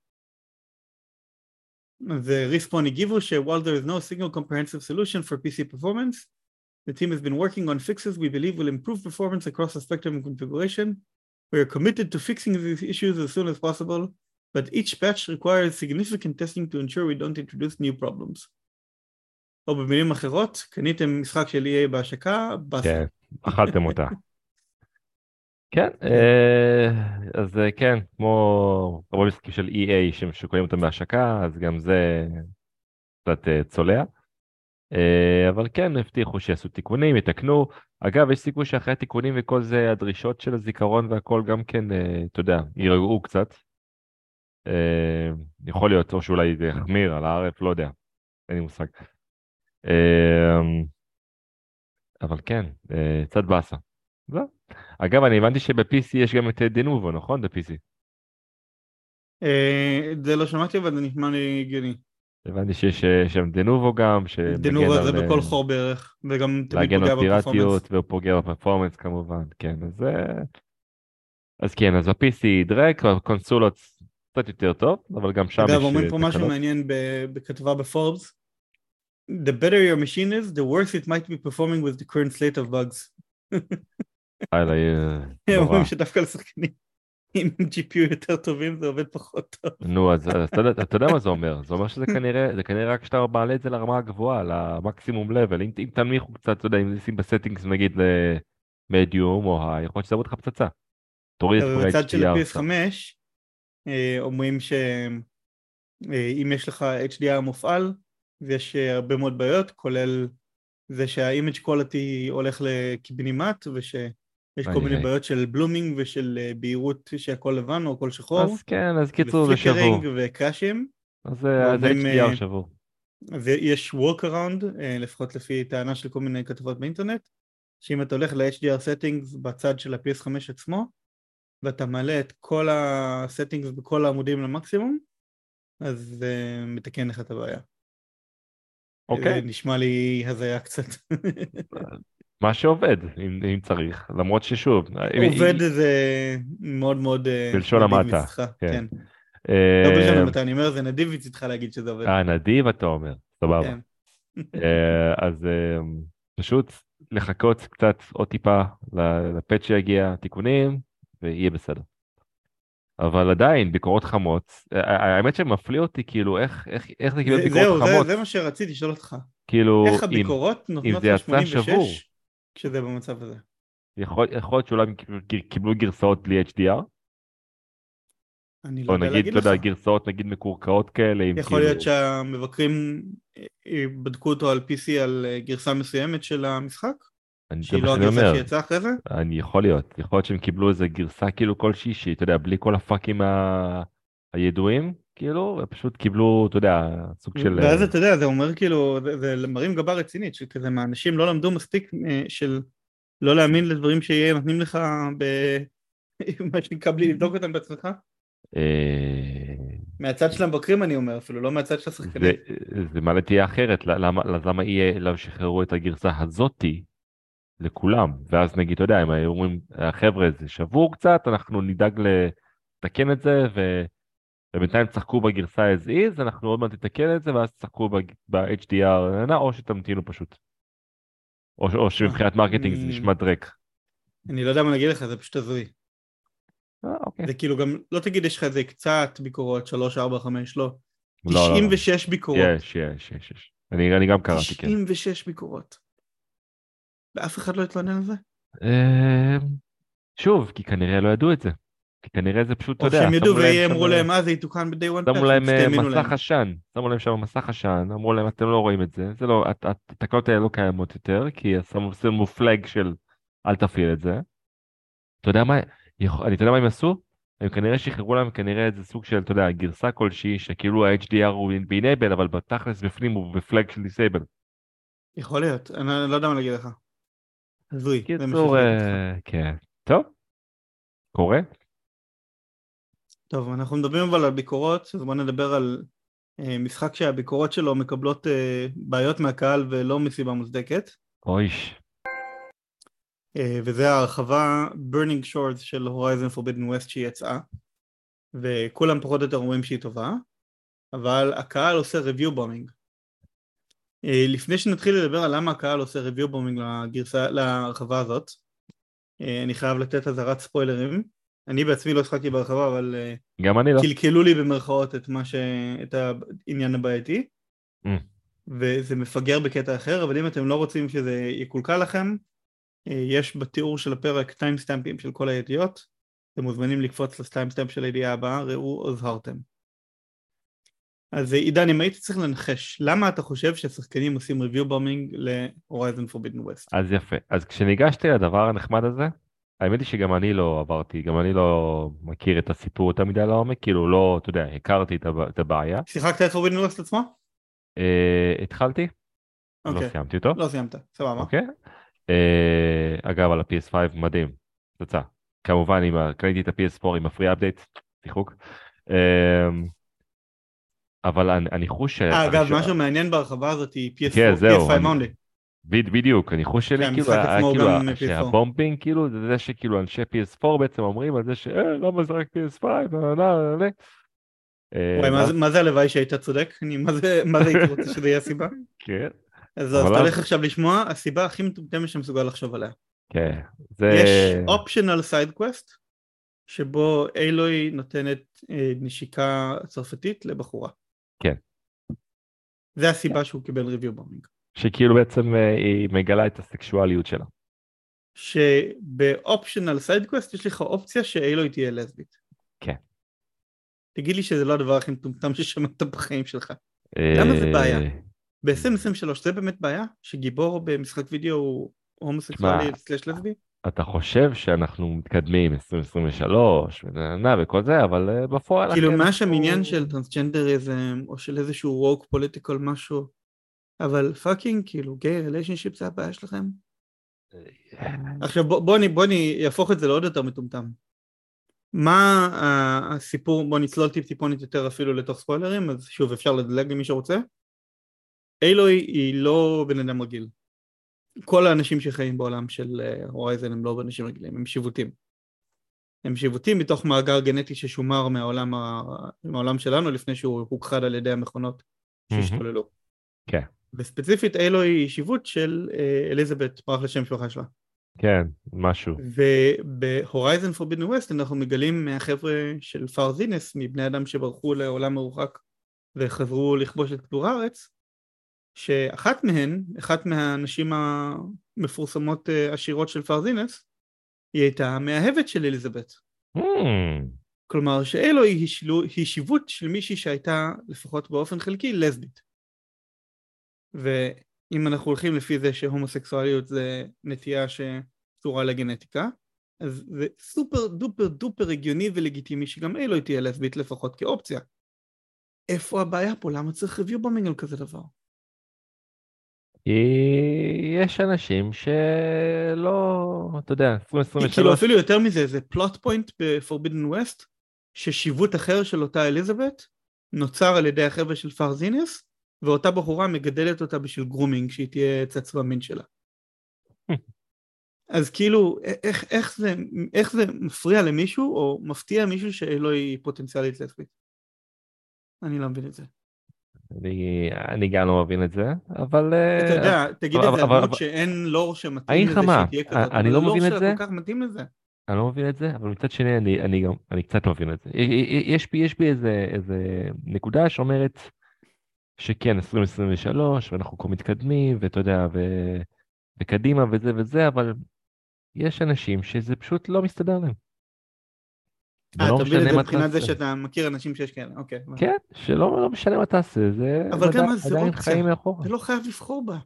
אז ריספון הגיבו ש-while there is no single comprehensive solution for PC performance, the team has been working on fixes we believe will improve performance across the spectrum of configuration. We are committed to fixing these issues as soon as possible, but each patch requires significant testing to ensure we don't introduce new problems. או במילים אחרות, קניתם משחק של EA בהשקה, בסה. כן, אכלתם אותה. כן, אז כן, כמו רוב המשחקים של EA שקונים אותם בהשקה, אז גם זה קצת צולע. אבל כן, הבטיחו שיעשו תיקונים, יתקנו. אגב, יש סיכוי שאחרי התיקונים וכל זה, הדרישות של הזיכרון והכל גם כן, אתה יודע, יירגעו קצת. יכול להיות, או שאולי זה יחמיר על הארץ, לא יודע, אין לי מושג. אה, אבל כן, קצת באסה. זהו. אגב, אני הבנתי שב-PC יש גם את דנובו, נכון? ב-PC. זה לא שמעתי, אבל זה נשמע לי הגיוני. הבנתי שיש שם דנובו גם, שמגן דנובה זה על, בכל חור בערך, וגם תמיד להגן על פוגע בפרפורמנס. פיראטיות ופוגע בפרפורמנס כמובן, כן, אז כן, אז ה-PC ידרק, הקונסולות קצת יותר טוב, אבל גם שם אגב, יש אומרים פה משהו תקלות. מעניין בכתבה בפורבס. The better your machine is, the worse it might be performing with the current slate of bugs. אללה, הם אומרים נורא. שדווקא לשחקנים עם GPU יותר טובים זה עובד פחות טוב. נו, אז אתה יודע מה זה אומר? זה אומר זה כנראה רק כשאתה מעלה את זה לרמה הגבוהה, למקסימום לבל. אם תנמיכו קצת, אתה יודע, אם נשים בסטינגס נגיד למדיום או היי, יכול להיות שזה יעבוד לך פצצה. תוריד את כל בצד של ה-HDR ה-PS5 קצת. אומרים שאם יש לך HDR מופעל, ויש הרבה מאוד בעיות, כולל זה שהאימג' קואליטי הולך לקיבינימט, ושיש כל מיני איי. בעיות של בלומינג ושל בהירות שהכל לבן או הכל שחור, אז כן, אז קיצור זה ופליקרינג שבור. וקראשים, אז ואומרים, HDR שבור. ויש workaround, לפחות לפי טענה של כל מיני כתבות באינטרנט, שאם אתה הולך ל-HDR settings בצד של ה-PS5 עצמו, ואתה מעלה את כל ה-settings בכל העמודים למקסימום, אז זה מתקן לך את הבעיה. זה אוקיי. נשמע לי הזיה קצת. מה שעובד, אם צריך. למרות ששוב, עובד זה מאוד מאוד בלשון נדיב המעטה. מצדך, כן. כן. לא בלשון המעטה, אני אומר, זה נדיב מצדך להגיד שזה עובד. נדיב אתה אומר, סבבה. כן. אז פשוט לחכות קצת עוד טיפה לפאץ' שיגיע, תיקונים, ויהיה בסדר. אבל עדיין, ביקורות חמות, האמת שמפליא אותי, כאילו, איך זה קיבל ביקורות זהו, חמות? זה מה שרציתי לשאול אותך. כאילו, איך הביקורות אם נותנות זה לך יצא שבור, 86 כשזה במצב הזה? יכול להיות שאולי הם קיבלו גרסאות בלי HDR, אני לא או יודע נגיד, להגיד לא יודע, לך. גרסאות נגיד מקורקעות כאלה, עם יכול להיות כאילו, שהמבקרים בדקו אותו על PC על גרסה מסוימת של המשחק, זה שהיא מה לא שאני הגרסה אומר, שיצאה אחרי זה. יכול להיות שהם קיבלו איזה גרסה כאילו כלשהי, שהיא, אתה יודע, בלי כל הפאקים הידועים, כאילו, פשוט קיבלו, אתה יודע, סוג של... ואז אתה יודע, זה אומר כאילו, זה מרים גבה רצינית, שכזה מהאנשים לא למדו מספיק של לא להאמין לדברים שיהיה נותנים לך מה שנקרא בלי לבדוק אותם בעצמך. אה, מהצד של המבקרים אני אומר, אפילו לא מהצד של זה, השחקנים. זה מעלה תהיה אחרת, למה יהיה, לא שחררו את הגרסה הזאתי לכולם, ואז נגיד, אתה יודע, הם היו אומרים, חבר'ה, זה שבור קצת, אנחנו נדאג לתקן את זה, ובינתיים תשחקו בגרסה as is, אנחנו עוד מעט נתקן את זה, ואז תשחקו ב-HDR, או שתמתינו פשוט. או תשמע, שמבחינת מרקטינג זה נשמע דרק. אני לא יודע מה להגיד לך, זה פשוט הזוי. אוקיי. זה כאילו גם, לא תגיד יש לך איזה קצת ביקורות, 3, 4, 5, לא. לא, לא, לא. 96 ביקורות. יש. אני גם קראתי, כן. 96 ביקורות. ואף אחד לא התלונן על זה? אמ, שוב, כי כנראה לא ידעו את זה. כי כנראה זה פשוט, אתה או יודע, שהם ידעו שמו להם שם... ואמרו להם, זה יתוקן ב-day one שמו patch, להם ופשוט האמינו להם. מסך עשן, שמו להם שם מסך עשן, אמרו להם אתם לא רואים את זה, זה לא, התקלות האלה לא קיימות יותר, כי שמו פלאג של אל תפעיל את זה. אתה יודע מה, אתה יודע מה הם עשו? הם כנראה שחררו להם כנראה איזה סוג של, אתה יודע, גרסה כלשהי, שכאילו ה-HDR הוא ב-enable, אבל בתכלס בפנים הוא בפלאג של disable. יכול להיות, אני לא יודע מה להגיד לך. הזוי, זה מה שיש קיצור, לי להגיד לך. כן, טוב, קורה. טוב, אנחנו מדברים אבל על ביקורות, אז בואו נדבר על משחק שהביקורות שלו מקבלות בעיות מהקהל ולא מסיבה מוצדקת. אויש. וזה ההרחבה Burning Shores של Horizon Forbidden West שהיא יצאה, וכולם פחות או יותר אומרים שהיא טובה, אבל הקהל עושה review bombing. לפני שנתחיל לדבר על למה הקהל עושה review bombing להרחבה הזאת, אני חייב לתת אזהרת ספוילרים. אני בעצמי לא שחקתי בהרחבה, אבל גם אני לא. קלקלו לי במרכאות את העניין הבעייתי, וזה מפגר בקטע אחר, אבל אם אתם לא רוצים שזה יקולקל לכם, יש בתיאור של הפרק טיימסטמפים של כל הידיעות, אתם מוזמנים לקפוץ לטיימסטמפ של הידיעה הבאה, ראו הוזהרתם. אז עידן, אם הייתי צריך לנחש, למה אתה חושב שהשחקנים עושים review bombing ל-Horizon Forbidden West? אז יפה. אז כשניגשתי לדבר הנחמד הזה, האמת היא שגם אני לא עברתי, גם אני לא מכיר את הסיפור יותר מדי לעומק, כאילו לא, אתה יודע, הכרתי את הבעיה. שיחקת את Forbidden West עצמו? התחלתי, לא אוקיי, סיימתי אותו. לא סיימת, סבבה. אוקיי. אגב, על ה-PS5 מדהים, תוצאה. כמובן, קניתי את ה-PS4 עם הפרי אפדייט, שיחוק. אבל אני חוש... אגב, משהו מעניין בהרחבה הזאת היא כן, PS4, זהו, PS5 only. בדיוק, אני חושב שלי כאילו, שהמשחק עצמו הוא גם PS4. שהבומפינג כאילו, זה שכאילו אנשי PS4 בעצם אומרים על זה למה זה רק PS5, וואי, מה זה הלוואי שהיית צודק? מה זה הייתי רוצה שזה יהיה הסיבה? כן. אז אתה הולך עכשיו לשמוע, הסיבה הכי מטומטמת שמסוגל לחשוב עליה. כן, יש אופשנל סייד קווסט, שבו אילוי נותנת נשיקה צרפתית לבחורה. כן. זה הסיבה שהוא קיבל ריוויו בומינג. שכאילו בעצם היא מגלה את הסקשואליות שלה. שבאופשנל סייד קווסט יש לך אופציה שאילוי תהיה לסבית. כן. תגיד לי שזה לא הדבר הכי מטומטם ששמעת בחיים שלך. למה זה בעיה? ב-2023 זה באמת בעיה? שגיבור במשחק וידאו הוא תשמע, הומוסקסואלי סלש לסבי? אתה חושב שאנחנו מתקדמים 2023 וכל זה, אבל בפועל כאילו אחי מה שם עניין אנחנו... של טרנסג'נדריזם או של איזשהו ווק פוליטיקל משהו, אבל פאקינג כאילו גיי ריליישנשיפ זה הבעיה שלכם? עכשיו בוא אני אהפוך את זה לעוד יותר מטומטם. מה הסיפור, בוא נצלול טיפונת יותר אפילו לתוך ספוילרים, אז שוב אפשר לדלג למי שרוצה. איילוי היא לא בן אדם רגיל. כל האנשים שחיים בעולם של הורייזן הם לא אנשים רגילים, הם שיבוטים. הם שיבוטים מתוך מאגר גנטי ששומר מהעולם שלנו לפני שהוא הוכחד על ידי המכונות שהשתוללו. כן. וספציפית איילוי היא שיבוט של אליזבת, ברח לשם משפחה שלה. כן, משהו. ובהורייזן פורבידן ווסט אנחנו מגלים מהחבר'ה של פארזינס, מבני אדם שברחו לעולם מרוחק וחזרו לכבוש את כדור הארץ, שאחת מהן, אחת מהנשים המפורסמות עשירות של פארזינס, היא הייתה המאהבת של אליזבת. כלומר שאלוי היא שיבוט של מישהי שהייתה לפחות באופן חלקי לסבית. ואם אנחנו הולכים לפי זה שהומוסקסואליות זה נטייה שקשורה לגנטיקה, אז זה סופר דופר דופר הגיוני ולגיטימי שגם אלוי תהיה לסבית לפחות כאופציה. איפה הבעיה פה? למה צריך review bombing על כזה דבר? יש אנשים שלא, אתה יודע, כאילו 2023... אפילו יותר מזה, זה פלוט פוינט בפורבידן ווסט, ששיבוט אחר של אותה אליזבת נוצר על ידי החבר'ה של פארזינס, ואותה בחורה מגדלת אותה בשביל גרומינג, שהיא תהיה צץ במין שלה. אז כאילו, איך זה מפריע למישהו, או מפתיע מישהו שלא היא פוטנציאלית לסבית? אני לא מבין את זה. אני גם לא מבין את זה, אבל... אתה יודע, תגיד את זה על דמות שאין לור שמתאים לזה שהיא תהיה כזאת, אבל הלור שלה כל כך מתאים לזה. אני לא מבין את זה, אבל מצד שני אני קצת לא מבין את זה. יש בי איזה נקודה שאומרת שכן, 2023, ואנחנו כבר מתקדמים, ואתה יודע, וקדימה וזה, אבל יש אנשים שזה פשוט לא מסתדר להם. ולא אתה מבין את משנה זה מה מבחינת זה תעשה. שאתה מכיר אנשים שיש כאלה, אוקיי. כן, שלא לא משנה מה תעשה, זה אבל גם אז זה עדיין אופציה, חיים מאחורה. אתה לא חייב לבחור בה.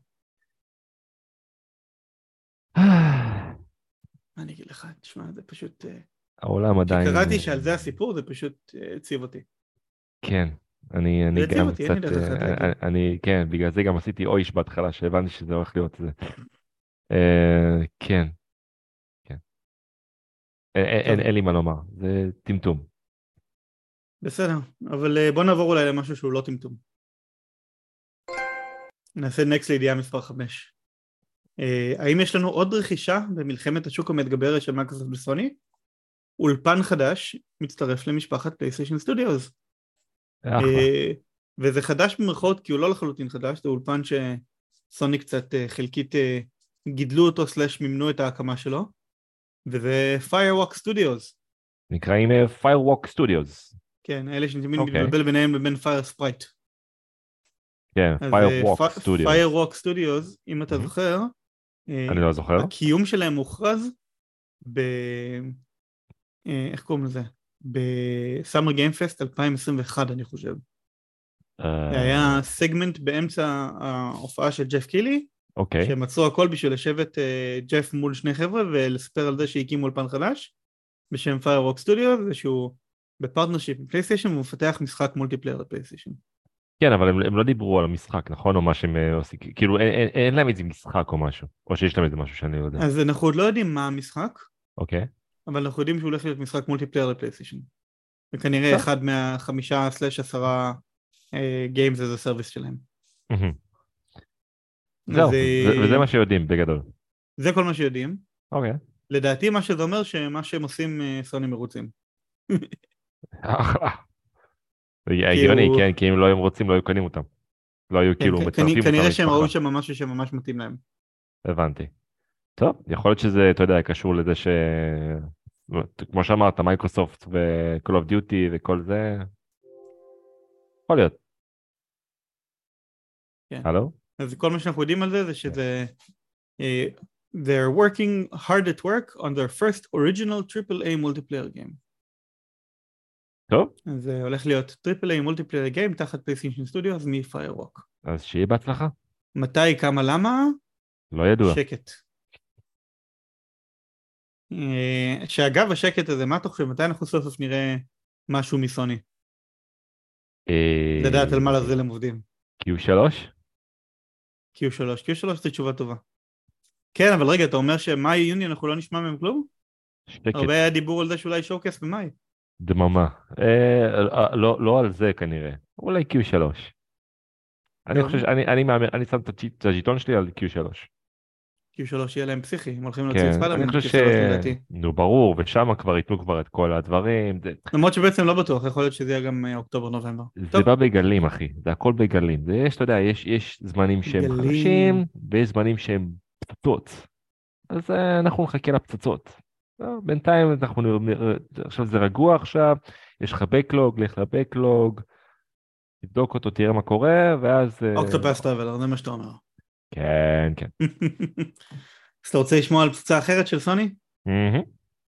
מה אני אגיד לך, תשמע, זה פשוט... העולם עדיין... כשקראתי שעל זה הסיפור, זה פשוט הציב אותי. כן, אני הציב גם אותי, קצת... אין לי דרך אחרת להגיד. כן, בגלל זה גם עשיתי אויש בהתחלה, שהבנתי שזה הולך להיות זה. כן, כן. אין לי מה לומר, זה טמטום. בסדר, אבל בוא נעבור אולי למשהו שהוא לא טמטום. נעשה נקסט לידיעה מספר 5. האם יש לנו עוד רכישה במלחמת השוק המתגברת של מייקרוסופט וסוני? אולפן חדש מצטרף למשפחת פלייסטיישן סטודיוס. וזה חדש במרכאות כי הוא לא לחלוטין חדש, זה אולפן שסוני קצת חלקית גידלו אותו סלש מימנו את ההקמה שלו, וזה Firewalk Studios. נקראים Firewalk Studios. כן, אלה שתמיד מתבלבל ביניהם לבין Fire Sprite. כן, Firewalk Studios. Firewalk Studios, אם אתה זוכר, אני לא זוכר. הקיום שלהם מוכרז איך קוראים לזה? בסאמר גיימפסט 2021 אני חושב. היה סגמנט באמצע ההופעה של ג'ף קילי, שהם מצאו הכל בשביל לשבת ג'ף מול שני חבר'ה ולספר על זה שהקימו אולפן חדש בשם Firewalk Studios, זה שהוא בפרטנרשיפ עם פלייסטיישן והוא מפתח משחק מולטיפלייר לפלייסטיישן. כן, אבל הם לא דיברו על המשחק, נכון? או מה שהם עושים, כאילו אין להם איזה משחק או משהו, או שיש להם איזה משהו שאני לא יודע. אז אנחנו עוד לא יודעים מה המשחק, אוקיי. אבל אנחנו יודעים שהוא הולך להיות משחק מולטיפלייר לפלייסטיישן. וכנראה אחד מה5/10 Games as a Service שלהם. זהו, וזה מה שיודעים בגדול. זה כל מה שיודעים. אוקיי. לדעתי מה שזה אומר שמה שהם עושים סוני מרוצים. הגיוני, כן, כי אם לא הם רוצים לא היו קנים אותם. לא היו כאילו מצרפים אותם. כנראה שהם ראו שם משהו שממש מתאים להם. הבנתי. טוב, יכול להיות שזה, אתה יודע, קשור לזה כמו שאמרת, מייקרוסופט ו-Call of Duty וכל זה. יכול להיות. כן. הלו? אז כל מה שאנחנו יודעים על זה זה שזה they're working hard at work on their first original AAA multiplayer game. טוב. אז זה הולך להיות AAA multiplayer game תחת PlayStation Studios מ-Firewalk. אז שיהיה בהצלחה. מתי, כמה, למה? לא ידוע. שקט. שאגב השקט הזה, מה אתה חושב? מתי אנחנו סוף סוף נראה משהו מסוני? לדעת על מה לעזאזל הם עובדים. Q3? Q3, Q3 זו תשובה טובה. כן, אבל רגע, אתה אומר שמאי יוני אנחנו לא נשמע מהם כלום? שקט. הרבה היה דיבור על זה שאולי שואו-קייס במאי. דממה. לא על זה כנראה. אולי Q3. אני חושב טוב, שאני מהמר, אני שם את הז'יטון שלי על Q3. Q3 יהיה להם פסיכי, הם הולכים להוציא את כן, אני ספיידרמן חושב ב-Q3 לדעתי. נו ברור, ושם כבר ייתנו כבר את כל הדברים. למרות שבעצם לא בטוח, יכול להיות שזה יהיה גם אוקטובר-נובמבר. זה טוב, בא בגלים, אחי. זה הכל בגלים. יש, אתה יודע, יש זמנים שהם גלים. חלשים, ויש זמנים שהם פצצות. אז אנחנו נחכה לפצצות. בינתיים עכשיו זה רגוע עכשיו, יש לך בקלוג, לך לבקלוג, תבדוק אותו, תראה מה קורה, ואז... אוקטופס טראבלר, זה מה שאתה אומר. כן, כן. אז אתה רוצה לשמוע על פצצה אחרת של סוני? מהמם.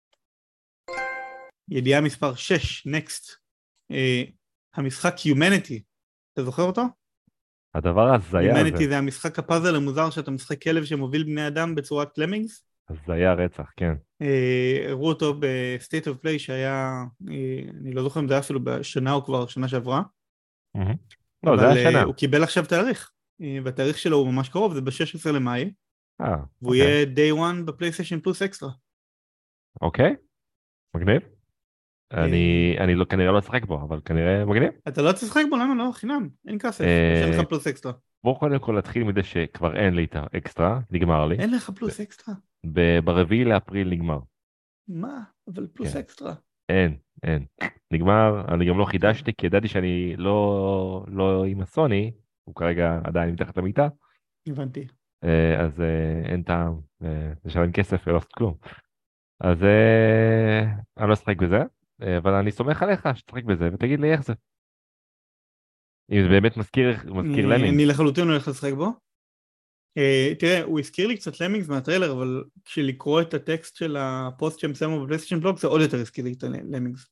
ידיעה מספר 6, נקסט. המשחק Humanity, אתה זוכר אותו? הדבר הזיה הזה, Humanity זה המשחק הפאזל המוזר שאתה משחק כלב שמוביל בני אדם בצורת למינגס. הזיה רצח, כן. הראו אותו ב-State of Play שהיה, אני לא זוכר אם זה היה אפילו בשנה או כבר שנה שעברה, מהמם. לא, זה אבל היה שנה. הוא קיבל עכשיו תאריך, והתאריך שלו הוא ממש קרוב, זה ב-16 למאי, והוא אוקיי. יהיה Day 1 בפלייסטיישן פלוס אקסטרה. אוקיי, מגניב. אני לא, כנראה לא אשחק בו, אבל כנראה מגניב. אתה לא תשחק בו, למה לא? חינם, אין כסף, יש אה, לך פלוס אקסטרה. בוא קודם כל נתחיל מזה שכבר אין לי את האקסטרה, נגמר לי. אין לך פלוס אקסטרה? ברביעי לאפריל נגמר. מה? אבל פלוס כן, אקסטרה. אין. נגמר, אני גם לא טוב, חידשתי, כי ידעתי שאני לא עם הסוני, הוא כרגע עדיין מתחת למיטה, הבנתי. אז אין טעם לשלם כסף ולא לעשות כלום. אז אני לא אשחק בזה, אבל אני סומך עליך שתשחק בזה ותגיד לי איך זה. אם זה באמת מזכיר אני למינגס. לחלוטין הולך לשחק בו. תראה, הוא הזכיר לי קצת למינגס מהטריילר, אבל כשלקרוא את הטקסט של הפוסט שהם שמו בפלייסטיישן בלוג, זה עוד יותר הזכיר לי את הלמינגס.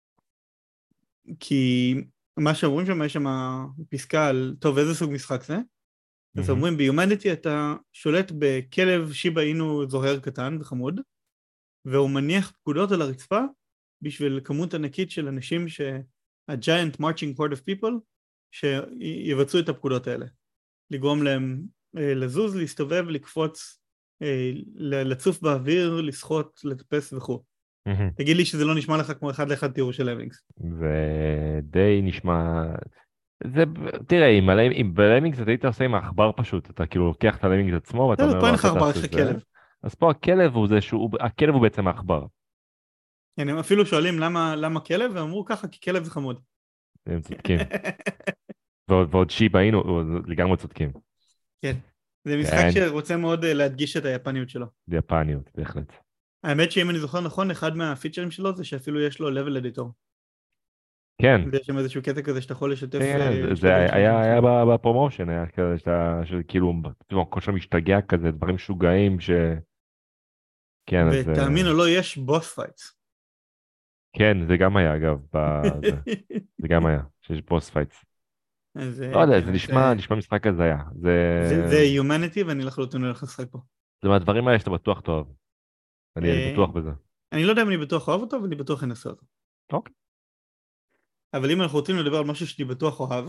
כי מה שאומרים שם, יש שם פסקה על, טוב, איזה סוג משחק זה? אז מהמם. אומרים, ביומדיטי אתה שולט בכלב שיבה אינו זוהר קטן וחמוד, והוא מניח פקודות על הרצפה בשביל כמות ענקית של אנשים ה-giant marching horde of people שיבצעו את הפקודות האלה. לגרום להם לזוז, להסתובב, לקפוץ, לצוף באוויר, לשחות, לטפס וכו'. מהמם. תגיד לי שזה לא נשמע לך כמו אחד לאחד תיאור של למינגס. זה די נשמע... זה, תראה, אם בלמינגס אתה היית עושה עם העכבר פשוט, אתה כאילו לוקח את הלמינגס עצמו ואתה אומר פה אין לו, לך אתה עכבר, תעשה יש את לך זה. כלב. אז פה הכלב הוא בעצם העכבר. הם אפילו שואלים למה כלב, והם אמרו ככה כי כלב זה חמוד. הם צודקים. ועוד שיבה אינו, לגמרי צודקים. כן. זה משחק כן, שרוצה מאוד להדגיש את היפניות שלו. יפניות, בהחלט. האמת שאם אני זוכר נכון, אחד מהפיצ'רים שלו זה שאפילו יש לו level editor. כן, ויש שם איזשהו קטע כזה שאתה יכול לשתף כן, זה שתי דרכים היה שמשחקים. בפרומושן, היה כזה שכאילו, פתאום הכל שם משתגע כזה, דברים משוגעים כן, אז... ותאמין או לא, יש בוס פייטס. כן, זה גם היה, אגב, זה גם היה, שיש בוס פייטס. אז לא יודע, כן, זה אז נשמע משחק הזיה. זה Humanity ואני לחלוטין הולך לשחק פה. זה מהדברים האלה שאתה בטוח תאהב. אני אה, בטוח בזה. אני לא יודע אם אני בטוח אוהב אותו, אבל אני בטוח אנסה אותו. אוקיי. אבל אם אנחנו רוצים לדבר על משהו שאני בטוח אוהב,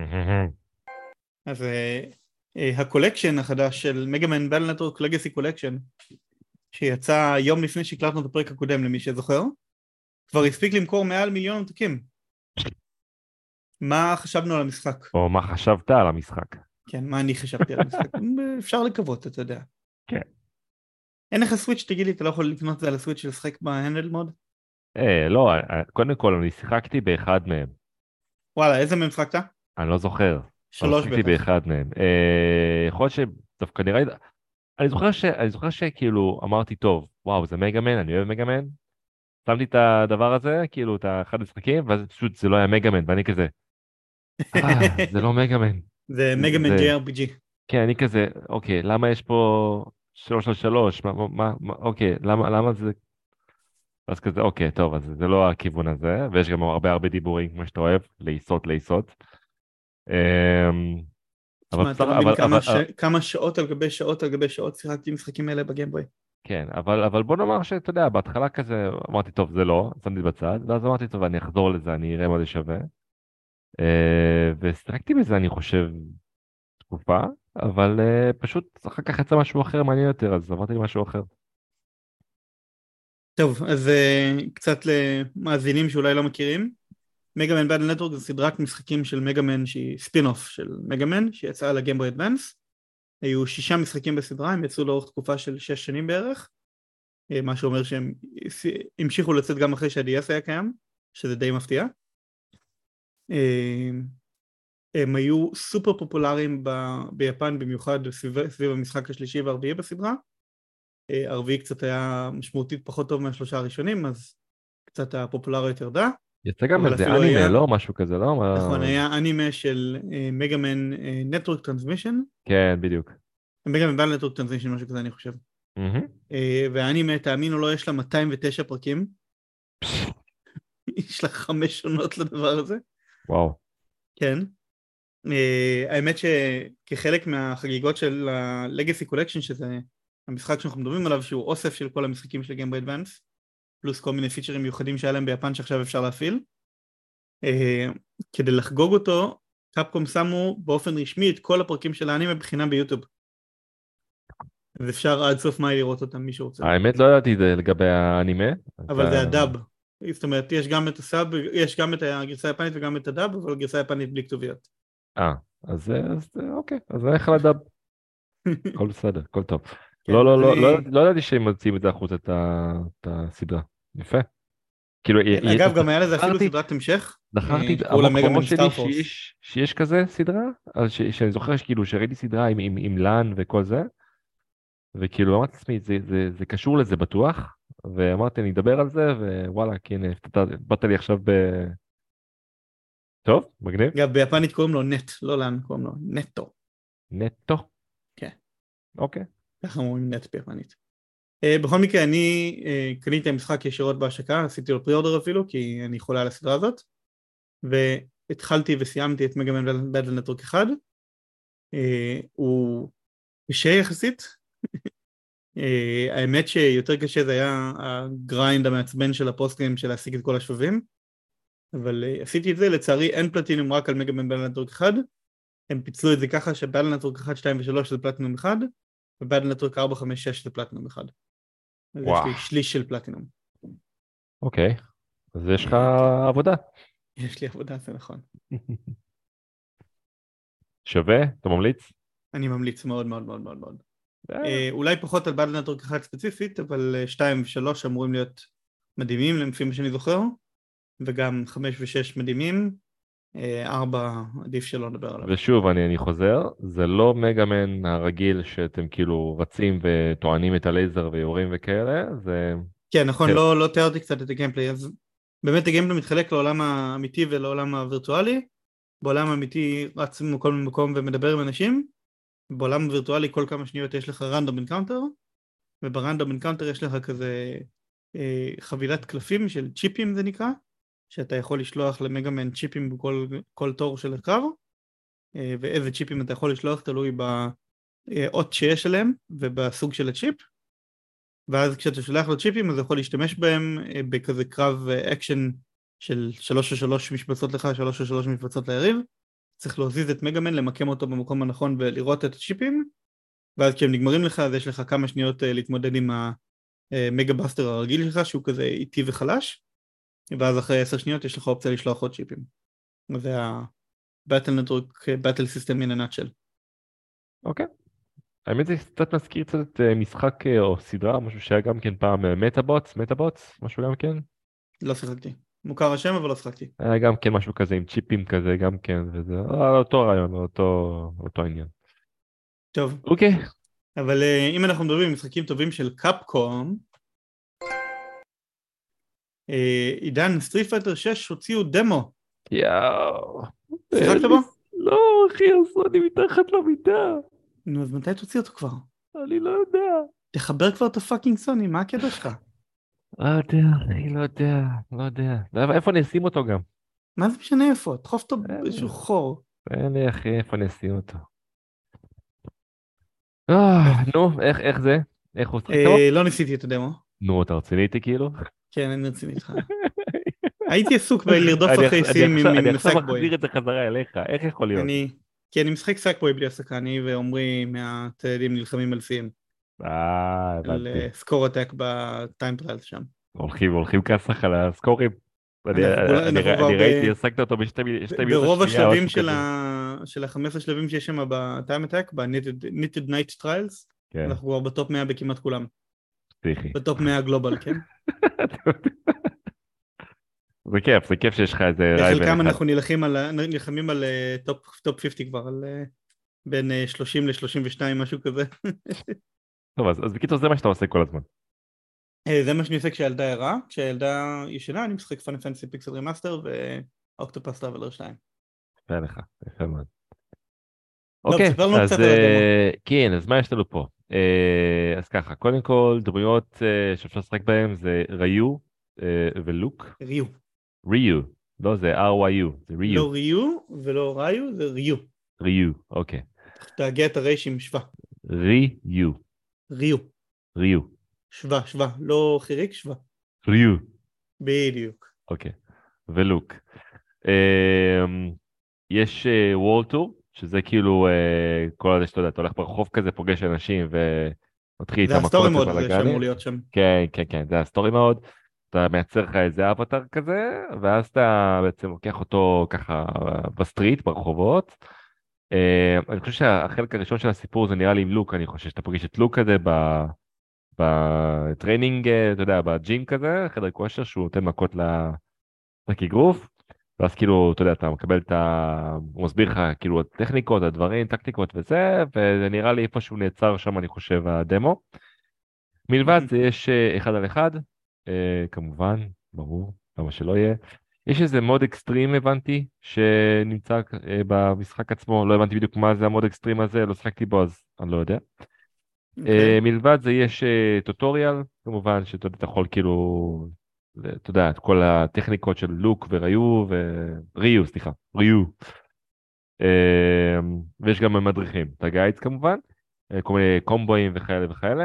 אז הקולקשן החדש של מגאמן בל נטוורק לגאסי קולקשן, שיצא יום לפני שהקלטנו את הפרק הקודם למי שזוכר, כבר הספיק למכור מעל 1,000,000 עותקים. מה חשבנו על המשחק? או מה חשבת על המשחק? כן, מה אני חשבתי על המשחק? אפשר לקוות, אתה יודע. כן. אין לך סוויץ', תגיד לי, אתה לא יכול לקנות את זה על הסוויץ' לשחק בהנדל מוד? לא, קודם כל אני שיחקתי באחד מהם. וואלה, איזה מהם שחקת? אני לא זוכר. אבל 3 שיחקתי בטח. באחד מהם. יכול להיות שדווקא נראה... אני זוכר שכאילו אמרתי, טוב, וואו, זה מגאמן, אני אוהב מגאמן. שמתי את הדבר הזה, כאילו, את אחד המשחקים, ואז פשוט זה לא היה מגאמן, ואני כזה, זה לא מגאמן. זה מגאמן זה, JRPG. כן, אני כזה, אוקיי, למה יש פה 3 על 3? אוקיי, למה זה... אז כזה, אוקיי, טוב, אז זה לא הכיוון הזה, ויש גם הרבה דיבורים, כמו שאתה אוהב, לעיסות. אבל תשמע, אתה בסך, לא מבין כמה שעות על גבי שעות על גבי שעות שיחקתי משחקים האלה בגיימבוי. כן, אבל בוא נאמר שאתה יודע, בהתחלה כזה אמרתי, טוב, זה לא, שמתי בצד, ואז אמרתי, טוב, אני אחזור לזה, אני אראה מה זה שווה. ושיחקתי בזה, אני חושב, תקופה, אבל פשוט אחר כך יצא משהו אחר מעניין יותר, אז עברתי למשהו אחר. טוב, אז קצת למאזינים שאולי לא מכירים. מגאמן באטל נטוורק זה סדרת משחקים של מגאמן שהיא ספין-אוף של מגאמן שיצאה לגיימבוי אדוונס. היו 6 משחקים בסדרה, הם יצאו לאורך תקופה של 6 שנים בערך, מה שאומר שהם המשיכו לצאת גם אחרי שה-DS היה קיים, שזה די מפתיע. הם היו סופר פופולריים ביפן, במיוחד סביב המשחק השלישי והרביעי בסדרה. הרביעי קצת היה משמעותית פחות טוב מהשלושה הראשונים, אז קצת הפופולריות ירדה. יצא גם אבל איזה אפילו אנימה, היה, לא? משהו כזה, לא? נכון, היה אנימה של מגאמן נטוורק טרנסמישן, כן, בדיוק. מגאמן באטל נטוורק טרנסמישן, משהו כזה אני חושב. מהמם. והאנימה, תאמינו לו, יש לה 209 פרקים. יש לה 5 עונות לדבר הזה. וואו. כן. האמת שכחלק מהחגיגות של ה-Legacy Collection, שזה המשחק שאנחנו מדברים עליו, שהוא אוסף של כל המשחקים של Game Boy Advance, פלוס כל מיני פיצ'רים מיוחדים שהיה להם ביפן שעכשיו אפשר להפעיל. כדי לחגוג אותו, קפקום שמו באופן רשמי את כל הפרקים של האנימה בחינם ביוטיוב. אז אפשר עד סוף מאי לראות אותם, מי שרוצה. האמת לא ידעתי את זה לגבי האנימה. אבל זה הדאב. זאת אומרת, יש גם את הסאב, יש גם את הגרסה היפנית וגם את הדאב, אבל הגרסה היפנית בלי כתוביות. אז אוקיי, אז איך לדעת? הכל בסדר, הכל טוב. כן, לא ידעתי שהם מוציאים את זה החוצה, את הסדרה. יפה. כאילו, אגב, גם היה לזה אפילו סדרת המשך. זכרתי קראו לה עמוק מגה מן בראש שלי סטאר פורס. שיש כזה סדרה, אז שאני זוכר שכאילו שראיתי סדרה עם לאן וכל זה, וכאילו אמרתי לעצמי, זה קשור לזה בטוח, ואמרתי, אני אדבר על זה, ווואלה, כן, באת לי עכשיו טוב, מגניב. אגב, ביפנית קוראים לו נט, לא לאן, קוראים לו נטו. נטו? כן. אוקיי. ככה אומרים נט ביפנית. בכל מקרה, אני קניתי את המשחק ישירות בהשקה, עשיתי לו פרי-אורדר אפילו, כי אני חולה על הסדרה הזאת, והתחלתי וסיימתי את מגה מן באטל נטוורק 1. הוא קשה יחסית. האמת שיותר קשה זה היה הגריינד המעצבן של הפוסטים של להשיג את כל השבבים, אבל עשיתי את זה. לצערי אין פלטינום רק על מגה מן באטל נטוורק 1. הם פיצלו את זה ככה שבאטל נטוורק 1, 2 ו-3 זה פלטינום 1, ובאטל נטוורק 4, 5, 6 זה פלטינום 1. אז יש לי שליש של פלטינום. אוקיי, אז יש לך עבודה. יש לי עבודה, זה נכון. שווה? אתה ממליץ? אני ממליץ מאוד מאוד מאוד מאוד מאוד. אולי פחות על באטל נטוורק 1 ספציפית, אבל 2 ו-3 אמורים להיות מדהימים לפי מה שאני זוכר, וגם 5 ו-6 מדהימים, 4 עדיף שלא נדבר עליו. ושוב, אני חוזר, זה לא מגאמן הרגיל שאתם כאילו רצים וטוענים את הלייזר ויורים וכאלה, זה... כן, נכון, לא תיארתי קצת את הגיימפליי, אז באמת הגיימפליי מתחלק לעולם האמיתי ולעולם הווירטואלי. בעולם האמיתי רץ מכל מקום ומדבר עם אנשים, בעולם הווירטואלי כל כמה שניות יש לך רנדום אנקאונטר, וברנדום אנקאונטר יש לך כזה חבילת קלפים של צ'יפים זה נקרא, שאתה יכול לשלוח למגאמן צ'יפים בכל תור של הקרב, ואיזה צ'יפים אתה יכול לשלוח תלוי באות שיש עליהם ובסוג של הצ'יפ, ואז כשאתה שולח לו צ'יפים אז יכול להשתמש בהם בכזה קרב אקשן של 3-3 משבצות לך, 3-3 משבצות ליריב. צריך להזיז את מגאמן, למקם אותו במקום הנכון ולראות את הצ'יפים, ואז כשהם נגמרים לך אז יש לך כמה שניות להתמודד עם המגה בסטר הרגיל שלך שהוא כזה איטי וחלש, ואז אחרי 10 שניות יש לך אופציה לשלוח עוד צ'יפים. זה ה-Battle Network Battle System in a nutshell. אוקיי. האמת זה קצת מזכיר קצת משחק או סדרה, משהו שהיה גם כן פעם מטאבוטס, משהו גם כן? לא שיחקתי. מוכר השם אבל לא שיחקתי. היה גם כן משהו כזה עם צ'יפים כזה גם כן, וזה אותו רעיון, אותו עניין. טוב. אוקיי. אבל אם אנחנו מדברים על משחקים טובים של קפקום, עידן סטריט פייטר 6 הוציאו דמו. יאו. שיחקת בו? לא, אחי, עשו אני מתחת למיטה. נו, אז מתי תוציא אותו כבר? אני לא יודע. תחבר כבר את הפאקינג סוני, מה הקטע שלך? אני לא יודע. איפה אני אשים אותו גם? מה זה משנה איפה? תחוף אותו באיזשהו חור. אין לי אחי, איפה אני אשים אותו? נו, איך זה? איך הוא משחק טוב? לא ניסיתי את הדמו. נו, אתה רציני איתי כאילו? כן, אני רציני איתך. הייתי עסוק בלרדוף אחרי סים אני עם עכשיו סאקבוי. מחזיר את זה חזרה אליך, איך יכול להיות? כי אני משחק סאקבוי בלי הפסקה, אני ועומרי מהציידים נלחמים על סים, על הבנתי. סקור אטק בטיים טריילס שם. הולכים כסח על הסקורים. אנחנו כבר אני ראיתי, השגת אותו בשתי מיליון ברוב השנייה או השלבים משהו כזה. של ה-15 שלבים שיש שם בטיים אטק, ב-Knitted Night Trials, כן, אנחנו כבר בטופ 100 בכמעט כולם. פסיכי. בטופ 100 גלובל, כן? זה כיף שיש לך איזה רייבל בחלקם אחד. אנחנו נלחמים על טופ 50 כבר, על בין 30 ל-32, משהו כזה. טוב, אז בקיצור זה מה שאתה עושה כל הזמן. זה מה שאני עושה כשהילדה ערה, כשהילדה ישנה אני משחק פאנל פנטסי פיקסל רימאסטר ואוקטופס טראבלר 2. יפה לך, יפה מאוד. טוב, אוקיי, תספר לנו אז קצת על הדמו. כן, אז מה יש לנו פה? אז ככה, קודם כל דמויות שאפשר לשחק בהן זה ריו ולוק. ריו. ריו, לא זה RYU, זה ריו. לא ריו ולא ריו, זה ריו. ריו, אוקיי. תהגה את הרייש עם שווה. ריו, ריו. ריו, שווה, שווה. לא חיריק, שווה. ריו, בדיוק. אוקיי. ולוק. אמ, יש וורלד טור, שזה כאילו כל הזה שאתה יודע, אתה הולך ברחוב כזה, פוגש אנשים ומתחיל זה איתם הסטורי מכות מוד הזה ובלאגנים. שאמור להיות שם. כן, כן, כן, זה הסטורי מאוד. אתה מייצר לך איזה אבטר כזה, ואז אתה בעצם לוקח אותו ככה בסטריט, ברחובות. אני חושב שהחלק הראשון של הסיפור זה נראה לי עם לוק, אני חושב שאתה פוגש את לוק כזה בטריינינג, אתה יודע, בג'ים כזה, חדר כושר, שהוא נותן מכות לאגרוף. ואז כאילו, אתה יודע, אתה מקבל הוא מסביר לך כאילו הטכניקות, הדברים, טקטיקות וזה, וזה נראה לי איפה שהוא נעצר שם, אני חושב, הדמו. מלבד זה יש אחד על אחד, כמובן, ברור, למה שלא יהיה. יש איזה מוד אקסטרים הבנתי, שנמצא במשחק עצמו, לא הבנתי בדיוק מה זה המוד אקסטרים הזה, לא שחקתי בו אז אני לא יודע. אוקיי. מלבד זה יש טוטוריאל, כמובן שאתה יודע, אתה יכול כאילו, אתה יודע, את כל הטכניקות של לוק וריו, סליחה, ריו. ויש גם מדריכים, את הגיידס כמובן, כל מיני קומבואים וכאלה וכאלה.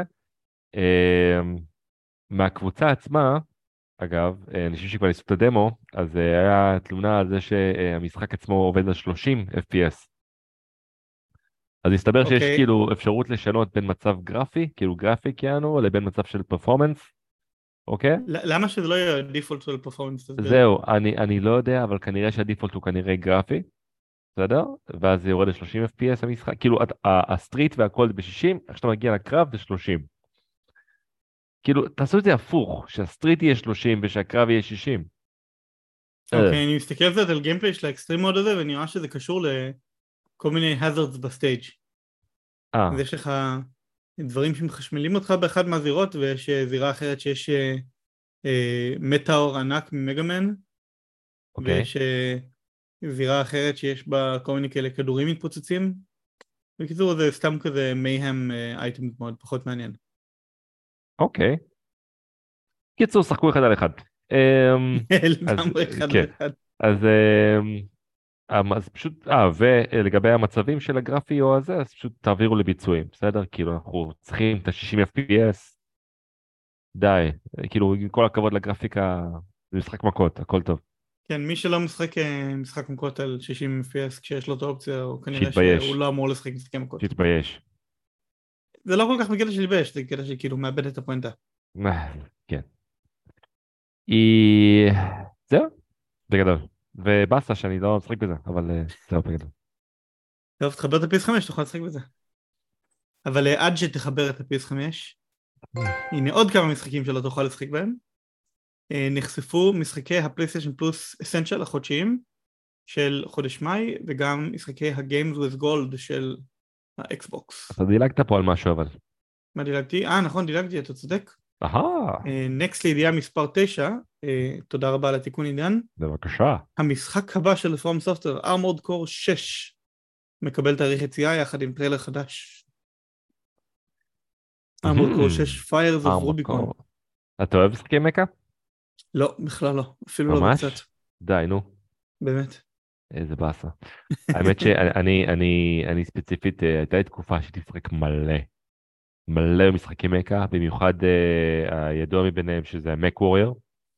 מהקבוצה עצמה, אגב, אנשים שכבר ניסו את הדמו, אז היה תלונה על זה שהמשחק עצמו עובד על 30 FPS. אז הסתבר שיש אוקיי. כאילו אפשרות לשנות בין מצב גרפי, כאילו גרפי כיאנו, לבין מצב של פרפורמנס, אוקיי? למה שזה לא יהיה דיפולט של פרפורמנס, תסביר לי. זהו, אני לא יודע, אבל כנראה שהדיפולט הוא כנראה גרפי, בסדר? ואז זה יורד ל-30 FPS המשחק, כאילו הסטריט והכל ב-60, איך שאתה מגיע לקרב זה 30. כאילו, תעשו את זה הפוך, שהסטריט יהיה 30 ושהקרב יהיה 60. אוקיי, אני מסתכל קצת על גיימפליי של האקסטרים מוד הזה ונראה שזה קשור לכל מיני hazards בסטייג'. אז אה, יש לך דברים שמחשמלים אותך באחד מהזירות ויש זירה אחרת שיש מטאור ענק ממגאמן, אוקיי, ויש זירה אחרת שיש בה כל מיני כאלה כדורים מתפוצצים. בקיצור זה סתם כזה מייהם אייטם מאוד פחות מעניין. אוקיי. קיצור, שחקו אחד על אחד. אז לגמרי אחד כן, על אחד. אז אז פשוט, ולגבי המצבים של הגרפי או הזה, אז פשוט תעבירו לביצועים, בסדר? כאילו אנחנו צריכים את ה-60 FPS, די, כאילו עם כל הכבוד לגרפיקה, זה משחק מכות, הכל טוב, כן, מי שלא משחק משחק מכות על 60 FPS כשיש לו את האופציה, או כנראה שהוא שיתבייש, לא אמור לשחק משחקי מכות. שיתבייש. זה לא כל כך בקטע של להתבייש, זה קטע שכאילו מאבד את הפואנטה. כן. היא... זהו, בגדול. ובאסה שאני לא משחק בזה, אבל זהו בגדול. טוב, תחבר את ה-PS5, תוכל לשחק בזה. אבל עד שתחבר את ה-PS5, הנה עוד כמה משחקים שלא תוכל לשחק בהם. נחשפו משחקי הפלייסטיישן פלוס אסנצ'ל החודשיים של חודש מאי, וגם משחקי ה-Games with Gold של האקסבוקס. אתה דילגת פה על משהו אבל. מה דילגתי? נכון, דילגתי, אתה צודק. אהה, נקסט לידיעה מספר 9, תודה רבה על התיקון עניין. בבקשה. המשחק הבא של From Software, Armored Core 6, מקבל תאריך יציאה יחד עם טריילר חדש. Armored Core 6 Fires of Rubicon. אתה אוהב משחקי מקה? לא, בכלל לא, אפילו לא ממש? בקצת, די, נו. באמת. איזה באסה. האמת שאני ספציפית, הייתה לי תקופה שהייתי משחק מלא מלא משחקי מקה, במיוחד הידוע מביניהם שזה המק וורייר.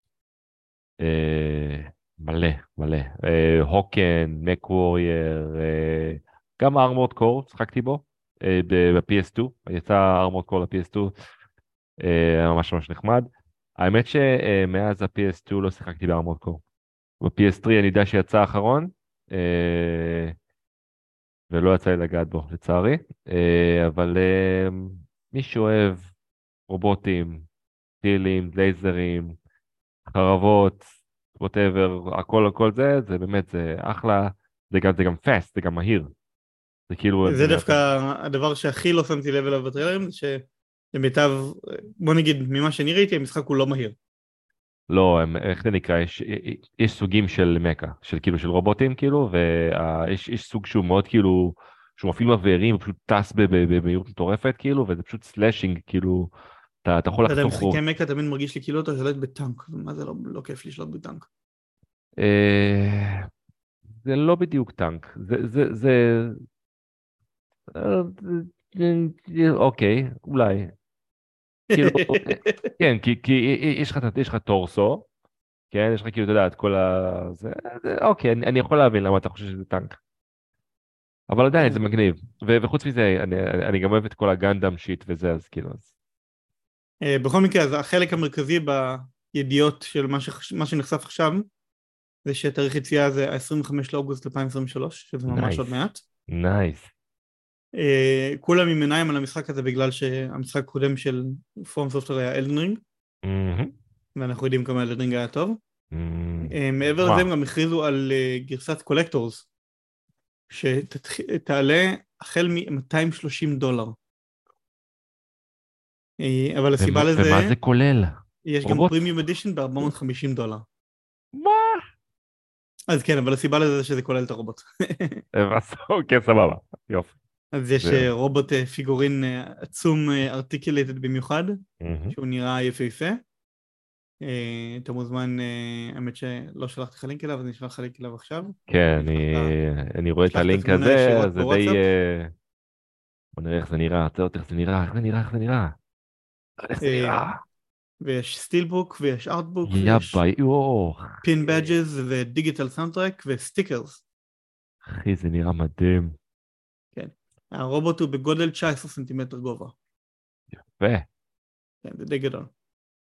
מלא, מלא. הוקן, מק וורייר, גם ארמורד קור, שחקתי בו, ב-PS2, יצא ארמורד קור ל-PS2, היה ממש ממש נחמד. האמת שמאז ה-PS2 לא שיחקתי בארמורד קור. ב-PS3 אני יודע שיצא האחרון, ולא יצא לי לגעת בו, לצערי. אבל מי שאוהב רובוטים, טילים, לייזרים, חרבות, ווטאבר, הכל זה, זה באמת, זה אחלה. זה גם פאסט, זה גם מהיר. זה כאילו, אתה זה יודע, דווקא הדבר שהכי לא שמתי לב אליו בטריילרים, זה שלמיטב, בוא נגיד, ממה שאני ראיתי, המשחק הוא לא מהיר. לא, איך זה נקרא? יש סוגים של מקה, של כאילו של רובוטים כאילו, ויש סוג שהוא מאוד כאילו, שהוא מפעיל מבערים, הוא פשוט טס במהירות מטורפת כאילו, וזה פשוט סלאשינג כאילו, אתה יכול לא יודע, לחתוך משחקי רוב. מקה תמיד מרגיש לי כאילו אתה שולט בטנק, ומה זה לא כיף לשלוט בטנק. אה, זה לא בדיוק טנק, אוקיי, אולי. כאילו, כן, כי יש לך טורסו, כן, יש לך כאילו, אתה יודע, את כל אוקיי, אני יכול להבין למה אתה חושב שזה טנק. אבל עדיין זה כן. מגניב. וחוץ מזה, אני גם אוהב את כל הגנדאם שיט וזה, אז כאילו, אז... בכל מקרה, אז החלק המרכזי בידיעות של מה שנחשף עכשיו, זה שתאריך יציאה זה ה-25 לאוגוסט 2023, שזה ממש עוד נייס, מעט. נייס. כולם עם עיניים על המשחק הזה בגלל שהמשחק הקודם של פורם סופטר היה אלדן רינג, ואנחנו יודעים כמה אלדן רינג היה טוב. מעבר לזה וואו. הם גם הכריזו על גרסת קולקטורס, שתעלה החל מ-$230. אבל הסיבה ומה לזה, זה כולל? יש גם רובוט? פרימיום אדישן ב-$450. מה? אז כן, אבל הסיבה לזה זה שזה כולל את הרובוט. אוקיי, סבבה. יופי. אז יש זה- רובוט פיגורין עצום ארטיקולטד במיוחד, מהמם. שהוא נראה יפהפה. אתה מוזמן, האמת שלא שלחתי לך לינק אליו, אז אני אשלח לך לינק אליו עכשיו. כן, אני רואה את אשלח את הלינק התמונה הזה, ישירות זה די... בוואטסאפ. בוא נראה איך זה נראה, איך זה נראה, איך זה נראה, איך זה נראה. איך זה אה, נראה. ויש סטילבוק ויש ארטבוק יא ויש ביי, יואו. פין בדג'ז ודיגיטל סאונדטרק וסטיקרס. אחי, זה נראה מדהים. כן. הרובוט הוא בגודל 19 סנטימטר גובה. ו... כן, זה די גדול.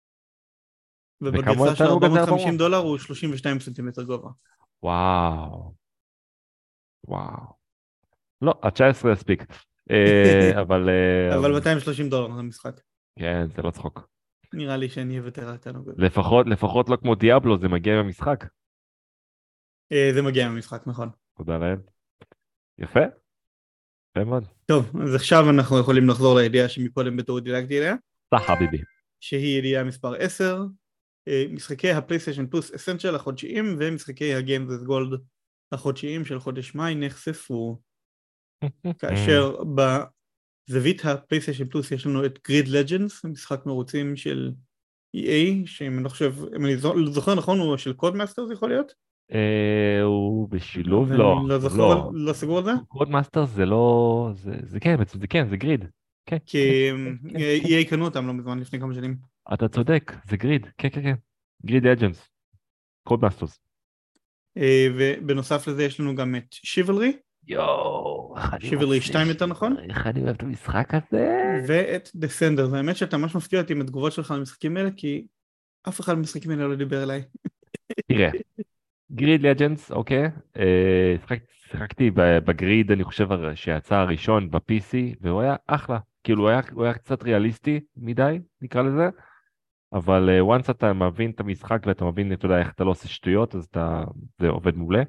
וכמה ובגרסה של יצא לו גזר בראש? $450 הוא 32 סנטימטר גובה. וואו. וואו. לא, ה-19 יספיק. אבל אבל $230 זה משחק. כן, זה לא צחוק. נראה לי שאני אוותר על התענוג הזה. לפחות לא כמו דיאבלו, זה מגיע עם המשחק. זה מגיע מהמשחק, נכון. תודה לאל. יפה, יפה מאוד. טוב, אז עכשיו אנחנו יכולים לחזור לידיעה שמקודם בטעות דילגתי אליה, סע חביבי. שהיא ידיעה מספר 10, משחקי הפלייסטיישן פלוס אסנצ'ל החודשיים ומשחקי הגיימס גולד החודשיים של חודש מאי נחשפו. כאשר בזווית הפלייסטיישן פלוס יש לנו את גריד לג'נדס, משחק מרוצים של EA, שאם אני חושב, אם אני זוכר נכון, הוא של קודמאסטרס יכול להיות? הוא בשילוב? אני לא, לא זוכר, לא. לא סגור על זה? קוד מאסטר זה לא... זה כן, בעצם זה כן, זה גריד. כן, כי כן, כן, כן. EA קנו אותם לא מזמן, לפני כמה שנים. אתה צודק, זה גריד. כן, כן, כן. גריד אג'נס. קוד מאסטרס. ובנוסף לזה יש לנו גם את שיבלרי, יואו, איך אני שיבלרי רוצה 2 יותר נכון? איך אני אוהב את המשחק הזה. ואת דסנדר. האמת שאתה ממש מפתיע אותי עם התגובות שלך על המשחקים האלה, כי אף אחד מהמשחקים האלה לא דיבר אליי. תראה, גריד לג'נדס, אוקיי? שיחקתי בגריד, אני חושב שיצא הראשון ב-PC, והוא היה אחלה. כאילו, הוא היה קצת ריאליסטי מדי, נקרא לזה, אבל once אתה מבין את המשחק ואתה מבין, אתה יודע, איך אתה לא עושה שטויות, אז זה עובד מעולה.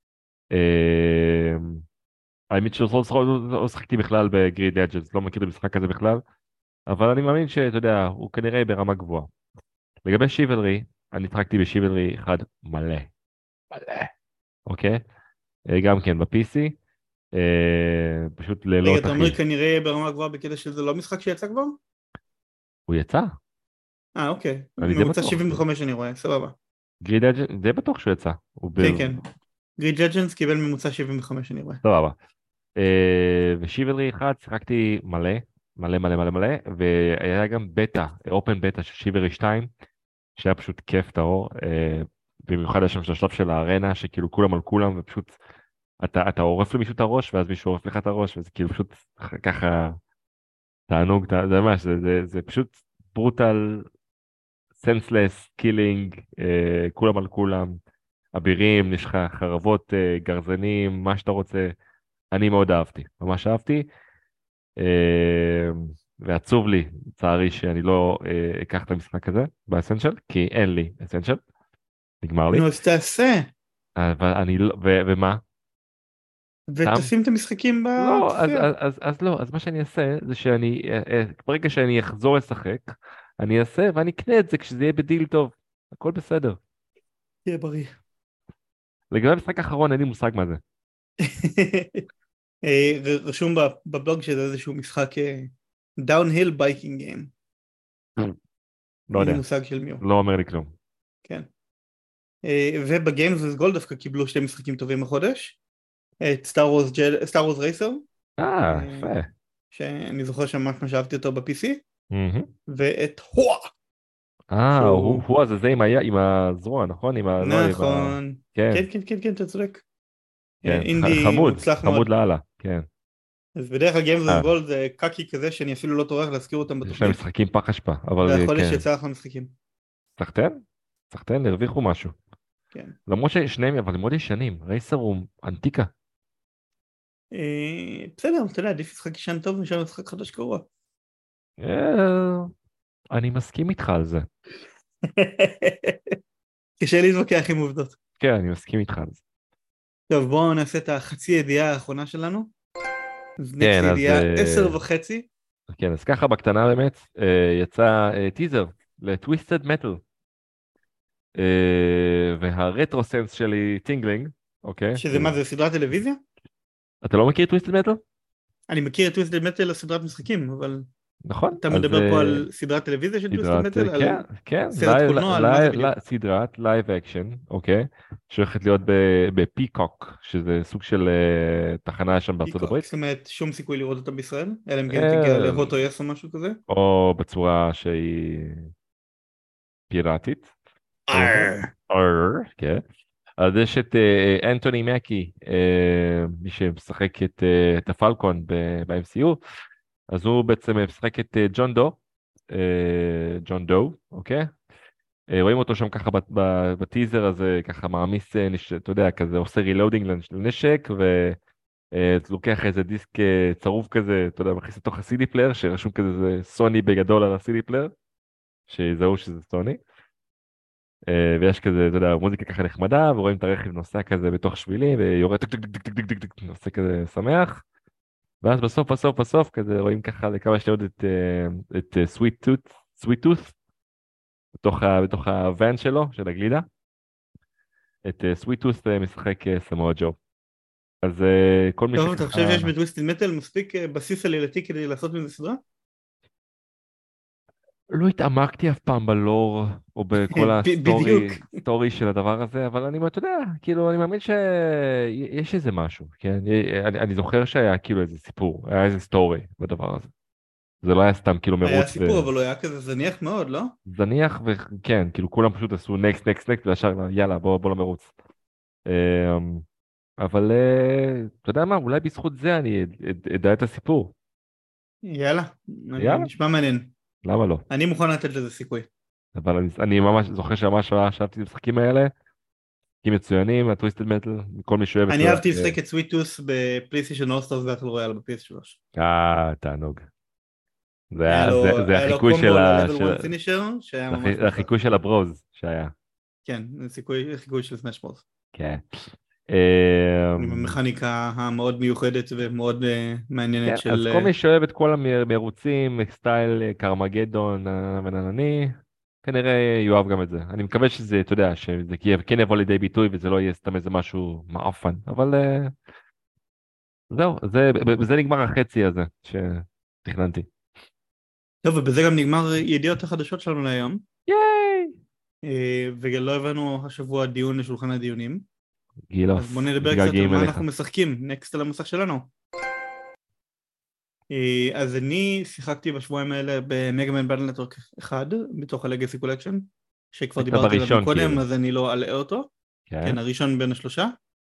האמת שלא שחקתי בכלל בגריד לג'נדס, לא מכיר את המשחק הזה בכלל, אבל אני מאמין שאתה יודע, הוא כנראה ברמה גבוהה. לגבי שיבלרי, אני התחלתי בשיבלרי אחד מלא. מלא. אוקיי? גם כן ב-PC, פשוט ללא רגע, אתה אומר תחליף. כנראה ברמה גבוהה בקטע שזה לא משחק שיצא כבר? הוא יצא? אוקיי. אני די ממוצע בטוח. 75 אני רואה, סבבה. גריד אג'נס, די בטוח שהוא יצא. כן, כן. גריד לג'נדס קיבל ממוצע 75 אני רואה. סבבה. ושיבלרי אחד, שיחקתי מלא. מלא מלא מלא מלא, והיה גם בטא, אופן בטא של שיברי 2, שהיה פשוט כיף טהור, במיוחד היה שם של השלב של הארנה, שכאילו כולם על כולם, ופשוט אתה עורף למישהו את הראש, ואז מישהו עורף לך את הראש, וזה כאילו פשוט ככה תענוג, זה ממש, זה פשוט ברוטל, סנסלס, קילינג, כולם על כולם, אבירים, יש לך חרבות, גרזנים, מה שאתה רוצה, אני מאוד אהבתי, ממש אהבתי. אה, ועצוב לי, לצערי, שאני לא אקח את המשחק הזה באסנשל, כי אין לי אסנשל, נגמר לי. נו, אז תעשה, אבל אני לא, ומה? סתם? ותשים את המשחקים לא, בצופייה. אז לא, אז מה שאני אעשה, זה שאני, ברגע שאני אחזור לשחק, אני אעשה ואני אקנה את זה כשזה יהיה בדיל טוב, הכל בסדר. תהיה בריא. לגבי המשחק האחרון, אין לי מושג מה זה. רשום בבלוג שזה איזשהו משחק דאונהיל בייקינג גיים. לא אין לי יודע, מושג של מי הוא. לא אומר לי כלום. כן. ובגיימס וגולד דווקא קיבלו שתי משחקים טובים החודש. את סטאר וורס רייסר, יפה. שאני זוכר שממש אהבתי אותו ב-PC, מהמם. ואת הואה, שהוא הוא הזה, זה עם הזרוע, נכון? לא, נכון, כן, כן כן כן כן, אתה צודק, כן, אינדי חמוד, מוצלח חמוד מאוד. לאללה, כן. אז בדרך כלל גיימס אה, וגולד זה קאקי כזה שאני אפילו לא טורח להזכיר אותם יש להם בתוכנית, משחקים פח אשפה, אבל והחודש כן. יצא אחלה משחקים. סחטיין? סחטיין, הרוויחו משהו. כן. למרות ששניהם, אבל הם מאוד ישנים. רייסר הוא אנטיקה. בסדר, אתה יודע, עדיף משחק ישן טוב מאשר משחק חדש גרוע. אה, אני מסכים איתך על זה. קשה להתווכח עם עובדות. כן, אני מסכים איתך על זה. טוב, בואו נעשה את החצי ידיעה האחרונה שלנו. אז נקסט כן, אז, ידיעה 10:30. כן, אז ככה בקטנה באמת, יצא טיזר לטוויסטד מטל. והרטרו סנס שלי טינגלינג, אוקיי? שזה מה זה, סדרת טלוויזיה? אתה לא מכיר טוויסטד מטל? אני מכיר את טוויסטד מטל לסדרת משחקים, אבל נכון, אתה אז מדבר פה על סדרת טלוויזיה של טוויסטד סדרת, מטל? כן, על כן, סרט קולנוע? על מה זה בדיוק? סדרת לייב אקשן, אוקיי? שהולכת להיות בפיקוק, שזה סוג של תחנה שם בארצות פיקוק, הברית, זאת אומרת שום סיכוי לראות אותה בישראל? אלא אם כן תגיע אה, להוט או יס או משהו כזה? או בצורה שהיא פיראטית. ארר. כן. אז יש את אנטוני מקי, מי שמשחק את הפלקון ב-MCU, אז הוא בעצם משחק את ג'ון דו, אוקיי? רואים אותו שם ככה בטיזר הזה, ככה מעמיס, אתה יודע, כזה עושה רילודינג לנשק, ולוקח איזה דיסק צרוף כזה, אתה יודע, מכניס לתוך ה-CD פלייר, שרשום כזה זה סוני בגדול על ה-CD פלייר, שיזהו שזה סוני. ויש כזה, אתה יודע, מוזיקה ככה נחמדה, ורואים את הרכב נוסע כזה בתוך שבילים, ויורד טק טק טק טק טק טק טק, נוסע כזה שמח, ואז בסוף כזה רואים ככה לכמה שניות את סוויט טוט, בתוך הוואן שלו, של הגלידה, את סוויט טוט משחק סמואל ג'ו. אז כל מי טוב, אתה חושב שככה, שיש בטוויסטד מטל מספיק בסיס עלילתי כדי לעשות מזה סדרה? לא התעמקתי אף פעם בלור, או בכל בדיוק. הסטורי של הדבר הזה, אבל אתה יודע, כאילו, אני מאמין שיש איזה משהו, כן? אני זוכר שהיה כאילו איזה סיפור, היה איזה סטורי בדבר הזה. זה לא היה סתם כאילו היה מרוץ סיפור, אבל הוא היה כזה זניח מאוד, לא? וזניח, וכן, כאילו כולם פשוט עשו נקסט, וישר, יאללה, בוא למרוץ. אבל אתה יודע מה, אולי בזכות זה אני אדע את הסיפור. יאללה, יאללה, נשמע מעניין. למה לא? אני מוכן לתת לזה סיכוי. אבל אני ממש זוכר שממש אהבתי את המשחקים האלה. משחקים מצוינים, הטוויסטד מטל, כל מי שאוהב את אני זה. אהבתי לשחק את סוויטוס בפלייסטיישן אולסטארס באטל רויאל ב-PS3. תענוג. זה היה לו החיקוי קומבו ל-level 1 פינישר שהיה ממש זה מוצלח. החיקוי של הברוז שהיה. כן, זה חיקוי של סמאש ברוז. כן. עם המכניקה המאוד מיוחדת ומאוד כן, מעניינת אז של... כל מי שאוהב את כל המרוצים, סטייל קרמגדון וננני, כנראה יאהב גם את זה. אני מקווה שזה, אתה יודע, שזה כן יבוא לידי ביטוי וזה לא יהיה סתם איזה משהו מעפן, אבל זהו, בזה נגמר החצי הזה שתכננתי. טוב, ובזה גם נגמר ידיעות החדשות שלנו להיום. ייי! ולא הבאנו השבוע דיון לשולחן הדיונים. אז בואו גילוס, נדבר קצת על מתגעגעים מה אליך. אנחנו משחקים, נקסט על המסך שלנו. אז אני שיחקתי בשבועיים האלה במגאמן באטל נטוורק 1 בתוך הלגאסי קולקשן, שכבר היית דיברתי עליו בראשון מקודם, כאילו. אז אני לא אלאה אותו. כן? כן, הראשון בין השלושה.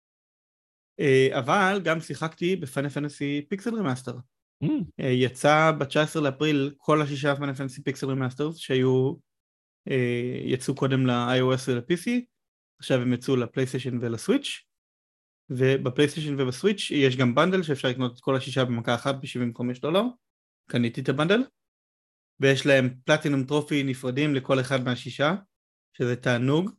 אבל גם שיחקתי בפאנל פנטסי פיקסל רמאסטר. Mm, יצא ב-19 לאפריל כל השישה פאנל פנטסי פיקסל רמאסטרס יצאו קודם ל-iOS ול-PC, עכשיו הם יצאו לפלייסטיישן ולסוויץ', ובפלייסטיישן ובסוויץ' יש גם בנדל שאפשר לקנות את כל השישה במכה אחת ב$75. קניתי את הבנדל, ויש להם פלטינום טרופי נפרדים לכל אחד מהשישה, שזה תענוג.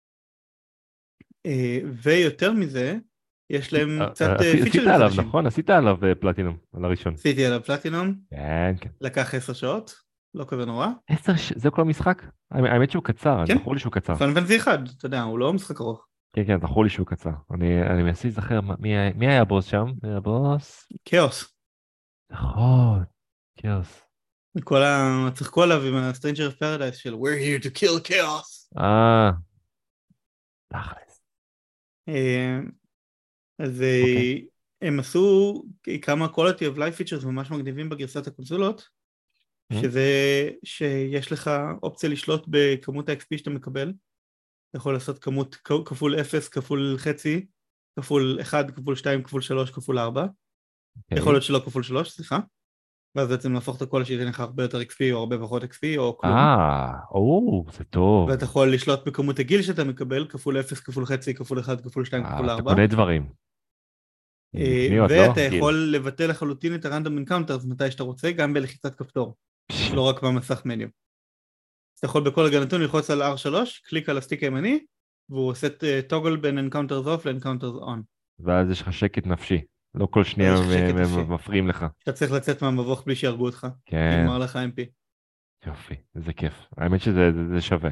ויותר מזה, יש להם קצת עשית פיצ'רים עליו, חדשים. נכון? עשית עליו פלטינום, על הראשון. עשיתי עליו פלטינום, כן, כן. לקח 10 שעות, לא כזה נורא. זה כל המשחק? האמת שהוא קצר, כן, זכור לי שהוא קצר. פאנל פנטסי אחד, אתה יודע, הוא לא משחק ארוך. כן, כן, זכור לי שהוא קצר. אני מנסה להיזכר מי היה הבוס שם? מי היה הבוס? כאוס. נכון, כאוס. צחקו עליו עם ה-Stranger of Paradise של We're here to kill chaos. אה, תכלס. אה, אז אוקיי. הם עשו כמה quality of life features ממש מגניבים בגרסת הקונסולות, שזה שיש לך אופציה לשלוט בכמות ה-XP שאתה מקבל. אתה יכול לעשות כמות כפול 0, כפול חצי, כפול 1, כפול 2, כפול 3, כפול 4. יכול אוקיי. להיות שלא כפול 3, סליחה. ואז בעצם להפוך את הכל שייתן לך הרבה יותר XP או הרבה פחות XP או כלום. זה טוב. ואתה יכול לשלוט בכמות הגיל שאתה מקבל, כפול 0, כפול חצי, כפול 1, כפול 2, כפול אתה 4. קונה דברים. קניות, לא? ואתה גיל. יכול לבטל לחלוטין את הרנדום אנקאונטרס מתי שאתה רוצה, גם בלחיצת כפתור, לא רק במסך מניו. אתה יכול בכל רגע נתון ללחוץ על R3, קליק על הסטיק הימני, והוא עושה טוגל בין אנקאונטרס אוף לאנקאונטרס און. ואז יש לך שקט נפשי. לא כל שנייה ואז יש לך שקט נפשי. מפריעים לך. אתה צריך לצאת מהמבוך בלי שיהרגו אותך. כן, נגמר לך MP. יופי, איזה כיף. האמת שזה שווה.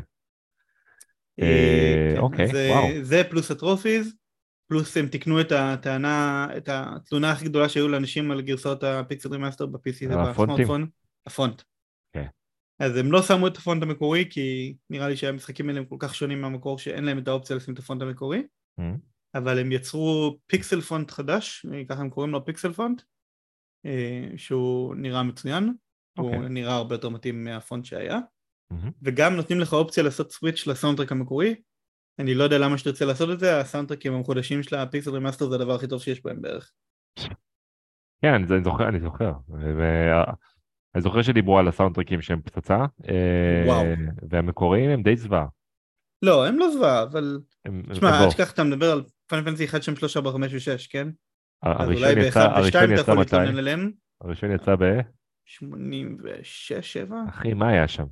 כן, אוקיי, אז וואו. זה פלוס הטרופיז, פלוס הם תיקנו את התלונה הכי גדולה שהיו לאנשים על גרסאות הפיקסל רימאסטר ב-PC הפונטים? ובסמארטפון, הפונט. כן. אז הם לא שמו את הפונט המקורי, כי נראה לי שהמשחקים האלה הם כל כך שונים מהמקור שאין להם את האופציה לשים את הפונט המקורי, אבל הם יצרו פיקסל פונט חדש, ככה הם קוראים לו פיקסל פונט, שהוא נראה מצוין, הוא נראה הרבה יותר מתאים מהפונט שהיה, וגם נותנים לך אופציה לעשות סוויץ' לסאונדטרק המקורי. אני לא יודע למה שתרצה לעשות את זה, הסאונדטרקים המחודשים של הפיקסל רימאסטר זה הדבר הכי טוב שיש בהם בערך. כן, אני זוכר. אני זוכר שדיברו על הסאונדטרקים שהם פצצה, וואו. והמקוריים הם די זוועה. לא, הם לא זוועה, אבל תשמע, בוא. אל תשכח, אתה מדבר על פאנל פנטסי 1, 2, 3, 4, 5 ו-6, כן? אז אולי הראשון ב-1 ו-2 אתה יצא יכול מתי? להתלונן עליהם. הראשון יצא 86, 7? אחי, מה היה שם?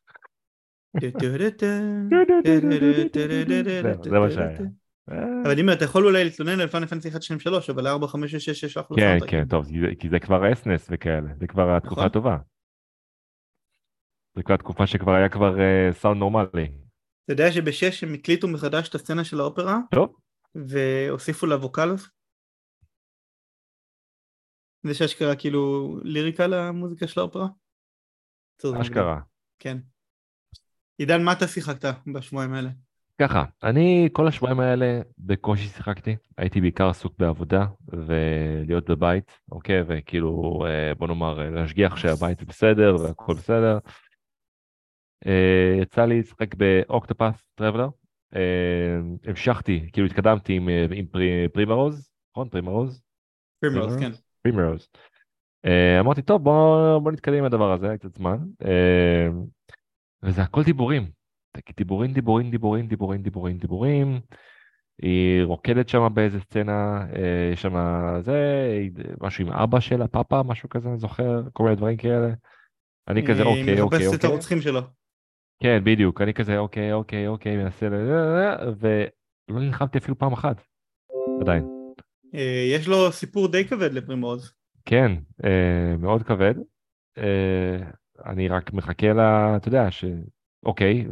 זה מה שהיה. אבל אני אומר, אתה יכול אולי להתלונן על פאנל פנטסי 1, 2, 3, אבל 4, 5 ו-6 יש אחלה כן, סאונדטרקים. כן, טוב, כי זה כבר אסנס וכאלה, זה כבר התקופה נכון. הטובה. זה כבר התקופה שכבר היה כבר סאונד נורמלי. אתה יודע שב-6 הם הקליטו מחדש את הסצנה של האופרה, טוב. והוסיפו לה ווקל. זה שאשכרה כאילו ליריקה למוזיקה של האופרה. אשכרה. כן. עידן, מה אתה שיחקת בשבועיים האלה? ככה, אני כל השבועיים האלה בקושי שיחקתי, הייתי בעיקר עסוק בעבודה ולהיות בבית, אוקיי, וכאילו בוא נאמר להשגיח שהבית בסדר והכל בסדר. יצא לי לשחק באוקטופאת' טראבלר, המשכתי, כאילו התקדמתי עם פרימרוז, נכון? פרימרוז? פרימרוז, כן. פרימרוז. אמרתי, טוב, בוא נתקדם עם הדבר הזה, קצת זמן, וזה הכל דיבורים. דיבורים, דיבורים, דיבורים, דיבורים, דיבורים, דיבורים. היא רוקדת שם באיזה סצנה, יש שם משהו עם אבא שלה, פאפה, משהו כזה, אני זוכר, כל מיני דברים כאלה. אני כזה, אוקיי, אוקיי, מחפש את אוקיי. הרוצחים שלו. כן, בדיוק, אני כזה, אוקיי, אוקיי, אוקיי, מנסה, ולא נלחמתי אפילו פעם אחת, עדיין. יש לו סיפור די כבד לפרימרוז. כן, מאוד כבד. אני רק מחכה לה, אתה יודע, אוקיי,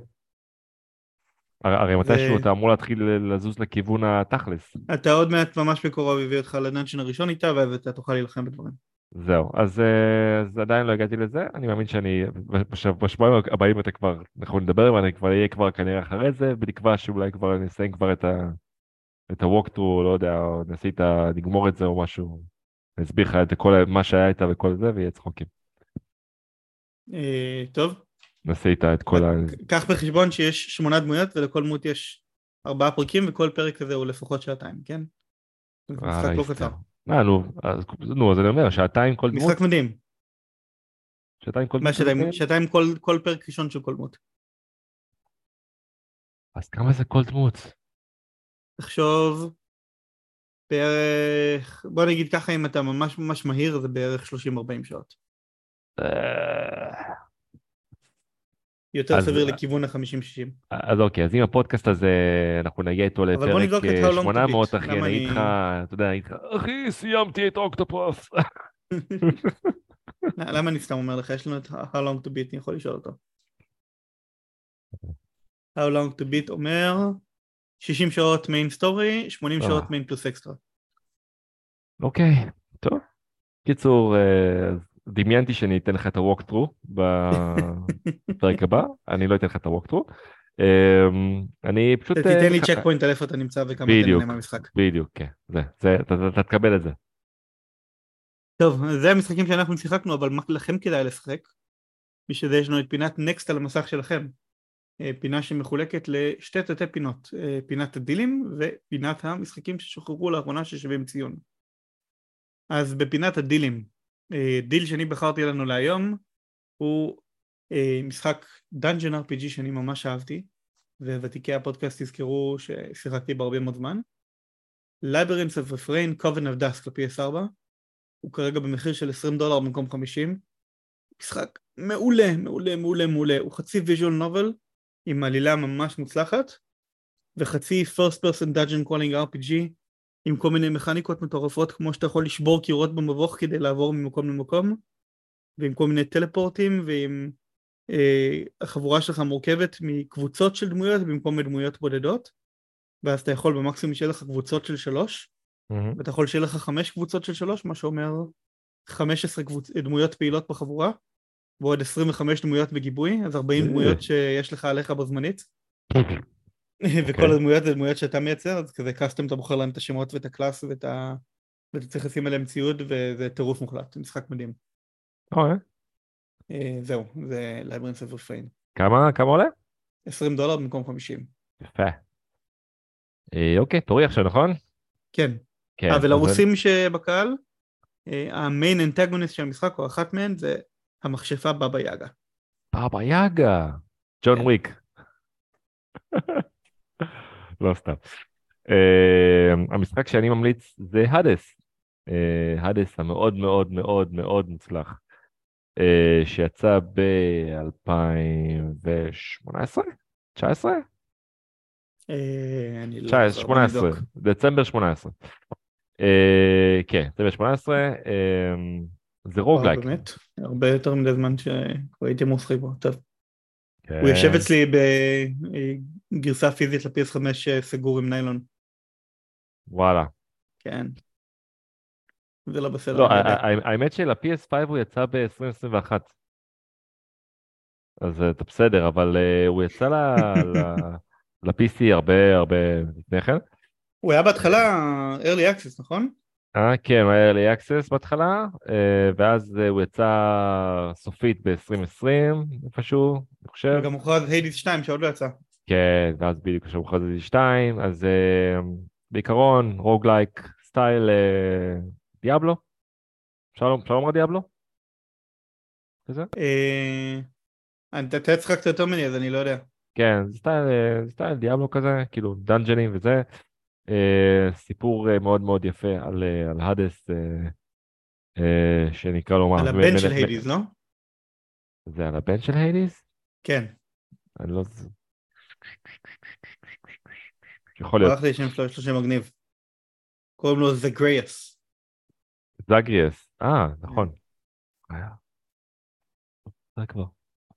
הרי מתישהו אתה אמור להתחיל לזוז לכיוון התכלס. אתה עוד מעט ממש בקרוב הביא אותך לדאנג'ן הראשון איתה, ואז אתה תוכל להילחם בדברים. זהו, אז עדיין לא הגעתי לזה, אני מאמין שאני, בשבועיים הבאים אנחנו נדבר, ואני כבר אהיה כבר כנראה אחרי זה, בתקווה שאולי כבר נסיים כבר את ה-walkthrough, לא יודע, או נגמור את זה או משהו. אני אסביר לך את כל מה שהיה איתה וכל זה, ויהיה צחוקים. טוב, נעשה איתה את כל רק קח בחשבון שיש 8 דמויות ולכל דמות יש 4 פרקים וכל פרק כזה הוא לפחות שעתיים, כן? זה משחק לא ההיסטר. קצר. אז אני אומר, שעתיים כל דמות, משחק מדהים. שעתיים כל מה דמות אתה שעתיים? מתכוון? שעתיים כל פרק ראשון של כל דמות. אז כמה זה כל דמות? תחשוב, בערך, בוא נגיד ככה, אם אתה ממש ממש מהיר זה בערך 30-40 שעות. אה, יותר אז, סביר לכיוון ה-50-60. אז אוקיי, אז אם הפודקאסט הזה, אנחנו נגיע איתו אבל בוא לפרק נבדוק את How Long to 800, Beat. אחי, אני איתך, אתה יודע, אני איתך, אחי, סיימתי את אוקטופוס. למה אני סתם אומר לך? יש לנו את How Long to Beat, אני יכול לשאול אותו. How Long to Beat אומר 60 שעות מיין סטורי, 80 שעות מיין פלוס אקסטרה. אוקיי, טוב. קיצור, דמיינתי שאני אתן לך את ה-walk-through בפרק הבא, אני לא אתן לך את ה-walk-through. אני פשוט... תיתן לי צ'ק פוינט על איפה אתה נמצא וכמה אתה נהנה מהמשחק. בדיוק, כן. אתה תקבל את זה. טוב, זה המשחקים שאנחנו שיחקנו, אבל מה לכם כדאי לשחק? בשביל זה יש לנו את פינת נקסט על המסך שלכם. פינה שמחולקת לשתי תתי פינות, פינת הדילים ופינת המשחקים ששוחררו לאחרונה ששווים ציון. אז בפינת הדילים, דיל שאני בחרתי לנו להיום הוא משחק Dungeon RPG שאני ממש אהבתי, וותיקי הפודקאסט תזכרו ששיחקתי בהרבה מאוד זמן. Labyrinth of Refrain Coven of Dusk ל-PS4, הוא כרגע במחיר של $20 במקום 50. משחק מעולה, מעולה, מעולה, מעולה. הוא חצי ויז'ואל נובל עם עלילה ממש מוצלחת, וחצי first person dungeon crawling RPG עם כל מיני מכניקות מטורפות, כמו שאתה יכול לשבור קירות במבוך כדי לעבור ממקום למקום, ועם כל מיני טלפורטים, ועם החבורה שלך מורכבת מקבוצות של דמויות במקום מדמויות בודדות, ואז אתה יכול במקסימום שיהיה לך קבוצות של 3, ואתה יכול שיהיה לך 5 קבוצות של 3, מה שאומר 15 דמויות פעילות בחבורה, ועוד 25 דמויות בגיבוי, אז 40 דמויות שיש לך עליך בזמנית. וכל הדמויות זה דמויות שאתה מייצר, אז כזה קאסטום אתה בוחר להם את השמות ואת הקלאס ואתה צריך לשים עליהם ציוד, וזה טירוף מוחלט, משחק מדהים. זהו, זה Labyrinth of Refrain. כמה עולה? $20 במקום 50. יפה. אוקיי, תורי עכשיו, נכון? כן. ולרוסים שבקהל, המיין אנטגוניסט של המשחק, או אחת מהן, זה המכשפה בבא יאגה. בבא יאגה. ג'ון וויק. לא סתם. המשחק שאני ממליץ זה הדס. הדס המאוד מאוד מאוד מאוד מוצלח. שיצא ב-2018? 19? אני לא... 18, דצמבר 18. כן, דצמבר 18. זה רוגלייק. באמת, הרבה יותר מדי זמן שכבר הייתי מושחק בו. טוב. הוא יושב אצלי בגרסה פיזית ל-PS5 סגור עם ניילון. וואלה. כן. זה לא בסדר. לא, האמת של-PS5 הוא יצא ב-2021. אז אתה בסדר, אבל הוא יצא ל-PC הרבה הרבה לפני כן. הוא היה בהתחלה Early Access, נכון? כן, הוא היה Early Access בהתחלה, ואז הוא יצא סופית ב-2020, איפשהו, אני חושב. וגם הוכרז היידיס 2 שעוד לא יצא. כן, ואז בדיוק עכשיו הוכרז היידיס 2, אז בעיקרון, רוגלייק, סטייל דיאבלו. אפשר לומר דיאבלו? כזה? אתה צחקת יותר ממני, אז אני לא יודע. כן, זה סטייל דיאבלו כזה, כאילו דאנג'נים וזה. סיפור מאוד מאוד יפה על הדס, שנקרא לו מה? על הבן של היידיס, לא? זה על הבן של היידיס? כן. אני לא... יכול להיות. ברח לי שם שלו, יש לו שם מגניב. קוראים לו זגריאס. זגריאס, נכון. זה כבר.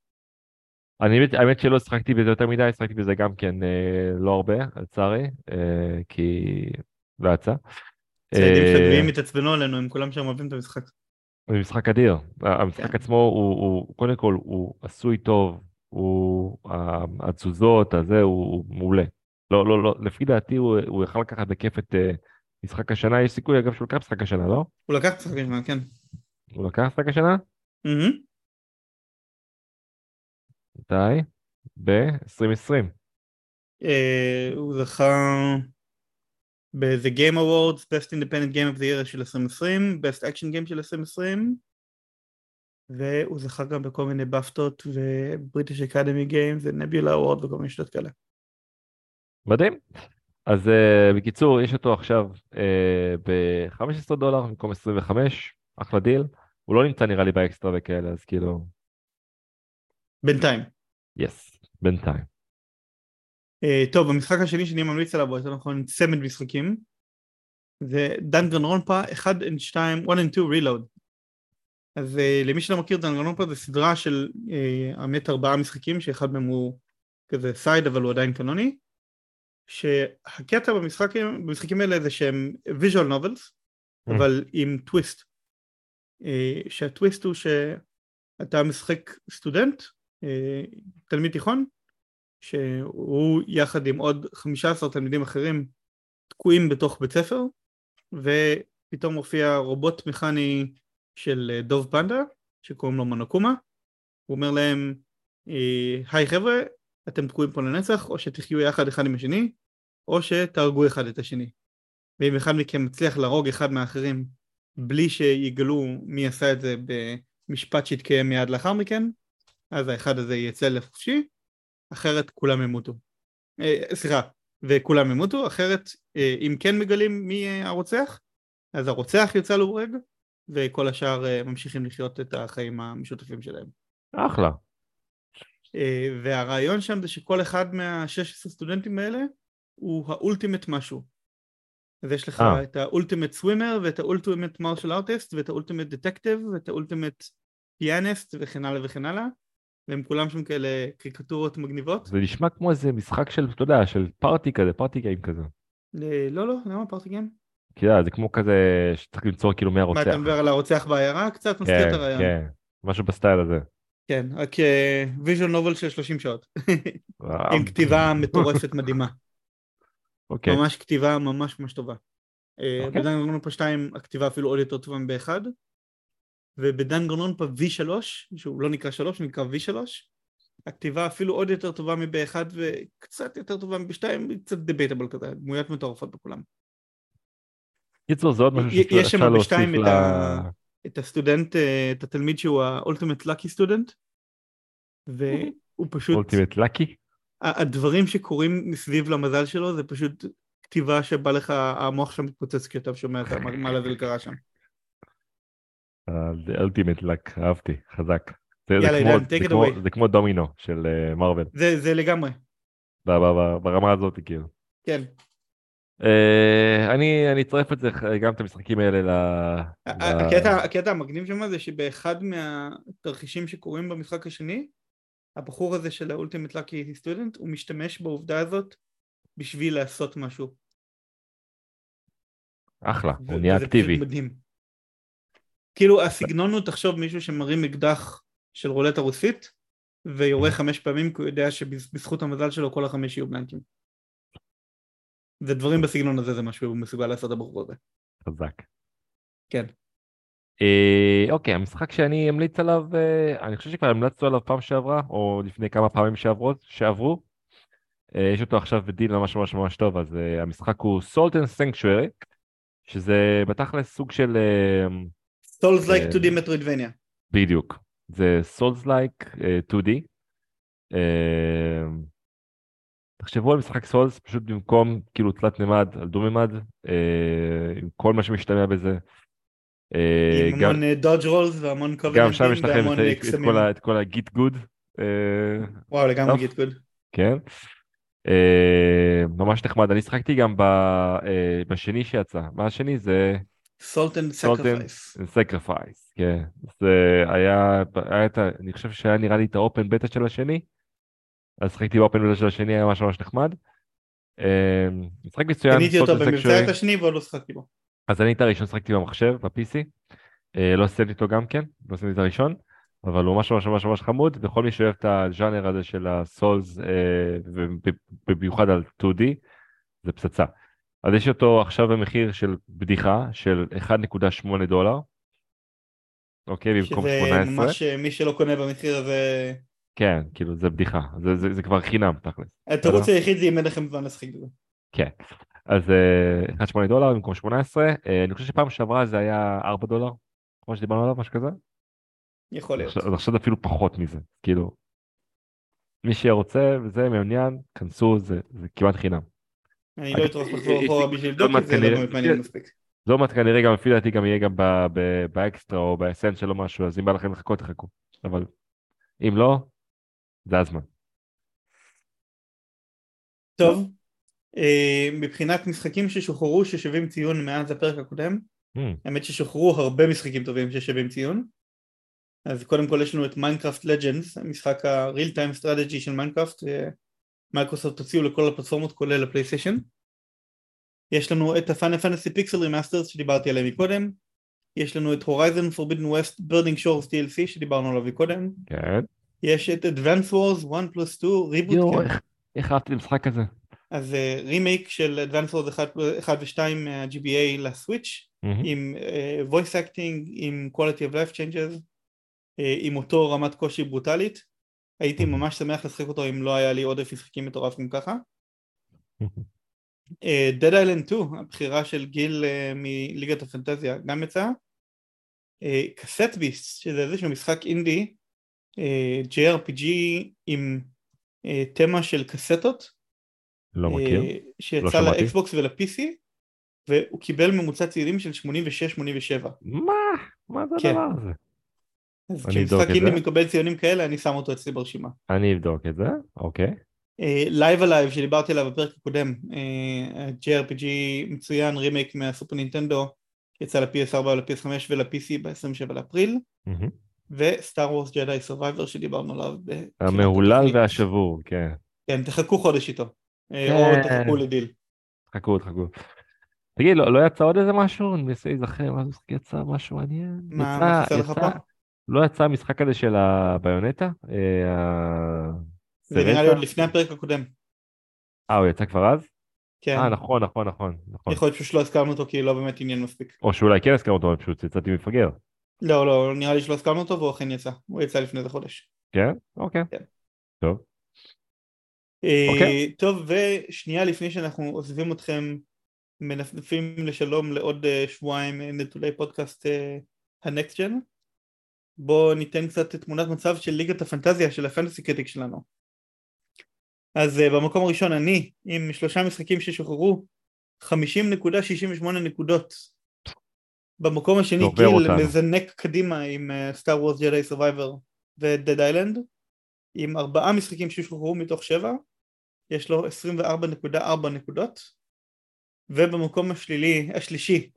האמת שלא שחקתי בזה יותר מדי, שחקתי בזה גם כן לא הרבה, לצערי, כי לא יצא. צעדים שגביעים התעצבנו עלינו, הם כולם שם אוהבים את המשחק. זה משחק אדיר. המשחק עצמו הוא קודם כל הוא עשוי טוב, התזוזות הזה הוא מעולה. לא, לפי דעתי הוא יכל לקחת בכיף את משחק השנה, יש סיכוי אגב שהוא לקח משחק השנה, לא? הוא לקח משחק השנה, כן. הוא לקח משחק השנה? מהמם. מתי? ב-2020. הוא זכה ב-The Game Awards, Best Independent Game of the Year של 2020, Best Action Game של 2020, והוא זכה גם בכל מיני בפטות ובריטיש אקדמי גיימס ונביולה אוורד וכל מיני שטות כאלה. מדהים. אז בקיצור, יש אותו עכשיו ב-$15 במקום 25, אחלה דיל. הוא לא נמצא נראה לי באקסטרה וכאלה, אז כאילו, בינתיים. יס, בינתיים. טוב, המשחק השני שאני ממליץ עליו, או יותר נכון צמד משחקים, זה דנגנרונפה 1 and 2 Reload. אז למי שלא מכיר, דנגנרונפה זה סדרה של האמת 4 משחקים, שאחד מהם הוא כזה סייד אבל הוא עדיין קנוני, שהקטע במשחקים האלה זה שהם visual novels, אבל עם טוויסט, שהטוויסט הוא שאתה משחק סטודנט, תלמיד תיכון, שהוא יחד עם עוד 15 תלמידים אחרים תקועים בתוך בית ספר, ופתאום מופיע רובוט מכני של דוב פנדה, שקוראים לו מונוקומה. הוא אומר להם, היי חבר'ה, אתם תקועים פה לנצח, או שתחיו יחד אחד עם השני, או שתהרגו אחד את השני. ואם אחד מכם מצליח להרוג אחד מהאחרים, בלי שיגלו מי עשה את זה במשפט שיתקיים מיד לאחר מכן, אז האחד הזה יצא לחופשי, אחרת כולם ימותו. סליחה, וכולם ימותו, אחרת אם כן מגלים מי הרוצח, אז הרוצח יוצא להורג, וכל השאר ממשיכים לחיות את החיים המשותפים שלהם. אחלה. והרעיון שם זה שכל אחד מה-16 סטודנטים האלה הוא האולטימט משהו. אז יש לך את האולטימט סווימר ואת האולטימט מרשל ארטיסט ואת האולטימט דטקטיב ואת האולטימט פיאניסט וכן הלאה וכן הלאה, והם כולם שם כאלה קריקטורות מגניבות. זה נשמע כמו איזה משחק של, אתה יודע, של פארטי כזה, פארטי גיים כזה. לא, למה פארטי גיים? כי זה כמו כזה שצריך למצוא כאילו מי הרוצח. מה, אתה מדבר על הרוצח בעיירה? קצת מזכיר את הרעיון. כן, משהו בסטייל הזה. כן, רק ויז'ואל נובל של 30 שעות. עם כתיבה מטורפת מדהימה. אוקיי. ממש כתיבה ממש ממש טובה. בדנגנרונפה 2 הכתיבה אפילו עוד יותר טובה מב-1, ובדנגנרונפה V3, שהוא לא נקרא 3, הוא נקרא V3, הכתיבה אפילו עוד יותר טובה מב-1 וקצת יותר טובה מב-2, קצת דבייטבל כזה, דמויות מטורפות בכולם. קיצור, זה עוד משהו יש שם שאפשר להוסיף את הסטודנט, את התלמיד שהוא ה-Ultimate Lucky Student, והוא פשוט... Ultimate Lucky? הדברים שקורים מסביב למזל שלו זה פשוט כתיבה שבא לך, המוח שם מתפוצץ כשאתה שומע את מה לבל קרה שם. Ultimate Luck, אהבתי, חזק. זה כמו דומינו של מרוול. זה לגמרי. ברמה הזאת כאילו. כן. אני אצרף את זה, גם את המשחקים האלה הקטע המגניב שם זה שבאחד מהתרחישים שקורים במשחק השני, הבחור הזה של ה-Ultimate Lucky Student, הוא משתמש בעובדה הזאת בשביל לעשות משהו. אחלה, הוא נהיה אקטיבי. זה פשוט מדהים. כאילו הסגנון הוא, תחשוב מישהו שמרים אקדח של רולטה רוסית, ויורה 5 פעמים, כי הוא יודע שבזכות המזל שלו כל 5 יהיו בלנקים. זה דברים בסגנון הזה, זה משהו הוא מסוגל לעשות הבחור הזה. חזק. כן. אוקיי, המשחק שאני אמליץ עליו, אני חושב שכבר המלצנו עליו פעם שעברה, או לפני כמה פעמים שעברו. יש אותו עכשיו בדיל ממש ממש ממש טוב, אז המשחק הוא Salt and Sanctuary, שזה בתכלס סוג של... Souls-like 2D מטרוידבניה. בדיוק. זה Souls-like 2D. תחשבו על משחק סולס, פשוט במקום כאילו תלת מימד על דו מימד, עם כל מה שמשתמע בזה. עם המון דודג' רולס והמון קובננטים. גם שם יש לכם את כל הגיט גוד. וואו, לגמרי גיט גוד. כן. ממש נחמד. אני שחקתי גם בשני שיצא. מה השני? זה... Salt and Sacrifice. כן. זה היה אני חושב שהיה נראה לי את האופן בטא של השני. אז שחקתי באופן בטא של השני, היה ממש ממש נחמד. משחק מצוין. קניתי אותו במבצע את השני ועוד לא שחקתי בו. אז אני את הראשון שחקתי במחשב, ב-PC. לא סיימתי אותו גם כן, לא סיימתי את הראשון. אבל הוא ממש ממש ממש ממש חמוד, וכל מי שאוהב את הז'אנר הזה של הסולס, ובמיוחד על 2D, זה פצצה. אז יש אותו עכשיו במחיר של בדיחה של $1.8, אוקיי, במקום שזה 18. ממש מי שלא קונה במחיר הזה, כן, כאילו זה בדיחה, זה כבר חינם תכלס. בסדר? התירוץ היחיד זה אם אין לכם זמן לשחק בזה. כן. אז $1.8 במקום 18. אני חושב שפעם שעברה זה היה $4, כמו שדיברנו עליו, משהו כזה. יכול להיות. אז עכשיו זה אפילו פחות מזה, כאילו, מי שרוצה וזה מעוניין, כנסו, זה כמעט חינם. אני לא אגב, אטרח לחזור יש לי אחורה בשביל זה עוד לבדוק, כי מעט זה לא כנראה, באמת מעניין מספיק. זה עוד מעט כנראה גם לפי דעתי גם יהיה גם באקסטרה או באסנצ'ל או משהו, אז אם בא לכם לחכות, תחכו. אבל אם לא, זה הזמן. טוב. טוב, מבחינת משחקים ששוחררו ששווים ציון מאז הפרק הקודם, Hmm, האמת ששוחררו הרבה משחקים טובים ששווים ציון. אז קודם כל יש לנו את מיינקראפט לג'נדס, המשחק הריל טיים סטרטג'י של מיינקראפט, מייקרוסופט הוציאו לכל הפלטפורמות כולל הפלייסטיישן. יש לנו את הפאנל פנטסי פיקסל רימאסטרס שדיברתי עליהם מקודם. יש לנו את הורייזן פורבידן ווסט ברנינג שורס DLC שדיברנו עליו מקודם. כן. יש את Advance Wars 1+2 ריבוט יואו, קאמפ. איך אהבתי את המשחק הזה. אז רימייק של Advance Wars 1 ו-2 מה-GBA לסוויץ' מהמם. עם voice acting, עם quality of life changes, עם אותו רמת קושי ברוטלית. הייתי מהמם. ממש שמח לשחק אותו אם לא היה לי עודף משחקים מטורף כמו ככה. Dead Island 2, הבחירה של גיל מליגת הפנטזיה גם יצאה. קסט ביסט, שזה איזשהו משחק אינדי, JRPG עם תמה של קסטות, לא מכיר, לא שיצא שמעתי. לאקסבוקס ול-PC, והוא קיבל ממוצע ציונים של 86-87. מה? מה זה כן, הדבר הזה? אז אני אבדוק כשמשחק את זה. אינדי מקבל ציונים כאלה, אני שם אותו אצלי ברשימה. אני אבדוק את זה, אוקיי. Live Alive שדיברתי עליו בפרק הקודם, JRPG מצוין, רימייק מהסופר נינטנדו, יצא ל-PS4 ול-PS5 ול-PC ב-27 לאפריל, מהמם. וסטאר וורס ג'די סרווייבר שדיברנו עליו בתחילת המהולל התוכנית. והשבור, כן. כן, תחכו חודש איתו, או כן. תחכו לדיל. חכו, חכו. תגיד, לא יצא עוד איזה משהו? אני מנסה להיזכר, מה זה יצא משהו מעניין? מה חסר לך פה? לא יצא המשחק הזה של הביונטה? זה נראה לי עוד סרטה? לפני הפרק הקודם. הוא יצא כבר אז? כן, נכון, נכון, נכון, נכון. יכול להיות פשוט לא הזכרנו אותו כי לא באמת עניין מספיק. או שאולי כן הזכרנו אותו, פשוט יצאתי מפגר. לא, נראה לי שלא הזכרנו אותו והוא אכן יצא, הוא יצא לפני איזה חודש. כן? אוקיי. כן. טוב. אוקיי. טוב, ושנייה לפני שאנחנו עוזבים אתכם מנפנפים לשלום לעוד שבועיים נטולי פודקאסט הנקסט ג'ן, בואו ניתן קצת תמונת מצב של ליגת הפנטזיה של הפנטסי קריטיק שלנו. אז במקום הראשון אני עם 3 משחקים ששוחררו 50.68 נקודות. במקום השני עובר גיל אותנו. מזנק קדימה עם סטאר וורס ג'די סרווייבר ודד איילנד עם 4 משחקים ששוחררו מתוך 7, יש לו 24.4 נקודות. ובמקום השלישי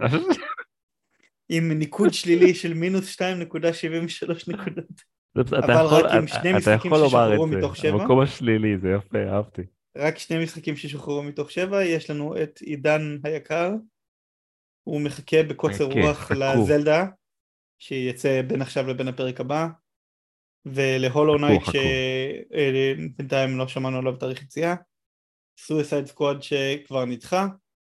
עם ניקוד שלילי של מינוס 2.73 נקודות, אבל רק עם 2 אתה משחקים יכול לומר את ששוחררו זה, מתוך 7, המקום השלילי, זה יפה, אהבתי. רק 2 משחקים ששוחררו מתוך 7, יש לנו את עידן היקר, הוא מחכה בקוצר רוח לזלדה, שיצא בין עכשיו לבין הפרק הבא, ולהולו נייט שבינתיים לא שמענו עליו תאריך יציאה, סויסייד סקוואד שכבר נדחה,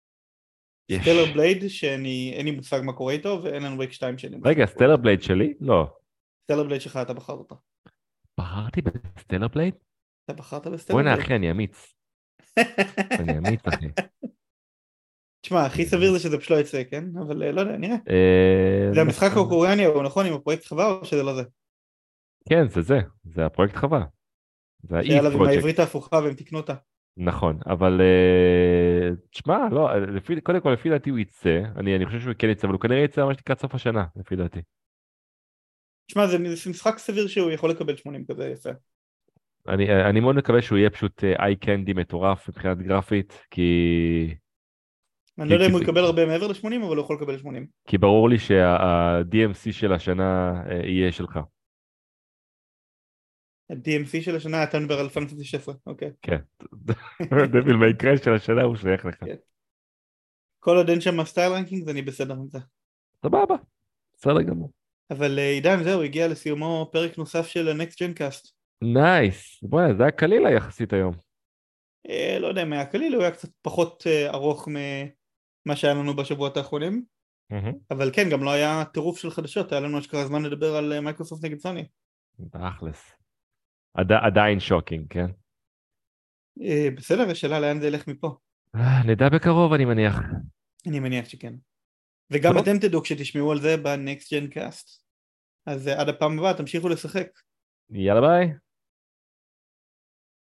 סטלר בלייד שאין לי מושג מה קורה איתו, ואין לנו וויק 2 שאני מושג. רגע, סטלר בלייד שלי? לא. סטלר בלייד שלך אתה בחרת אותו. בחרתי בסטלר בלייד? אתה בחרת בסטלר בואי בלייד. אחי, אני אמיץ. אני אמיץ אחי. תשמע, הכי סביר זה שזה פשוט לא יצא, כן? אבל לא יודע, נראה. זה המשחק נכון. הקוריאני, הוא נכון עם הפרויקט חווה או שזה לא זה? כן, זה הפרויקט חווה. זה שהיה ה-Eve עליו עם Project. העברית ההפוכה והם תקנו אותה. נכון, אבל תשמע, לא, קודם כל לפי דעתי הוא יצא, אני חושב שהוא כן יצא, אבל הוא כנראה יצא ממש לקראת סוף השנה, לפי דעתי. תשמע, זה משחק סביר שהוא יכול לקבל 80 כזה יפה. אני מאוד מקווה שהוא יהיה פשוט איי קנדי מטורף מבחינת גרפית, אני לא יודע אם הוא יקבל הרבה מעבר ל-80, אבל הוא יכול לקבל 80. כי ברור לי שה-DMC של השנה יהיה שלך. ה-DMC של השנה, אתה מדבר על פאנל פנטסי 16, אוקיי. כן, דביל מיי קראש של השנה הוא שייך לך. כן. כל עוד אין שם סטייל רנקינג, אני בסדר עם זה. סבבה, בסדר גמור. אבל עידן, זהו, הגיע לסיומו פרק נוסף של הנקסט ג'ן קאסט. נייס, בואי, זה היה קליל יחסית היום. לא יודע אם היה קליל, הוא היה קצת פחות ארוך מה שהיה לנו בשבועות האחרונים, אבל כן, גם לא היה טירוף של חדשות, היה לנו אשכרה זמן לדבר על מייקרוסופט נגד סוני. תכלס. עדיין שוקינג, כן? בסדר, השאלה לאן זה ילך מפה. נדע בקרוב, אני מניח. אני מניח שכן. וגם טוב. אתם תדעו כשתשמעו על זה ב-Next Gen Cast. אז עד הפעם הבאה תמשיכו לשחק. יאללה ביי.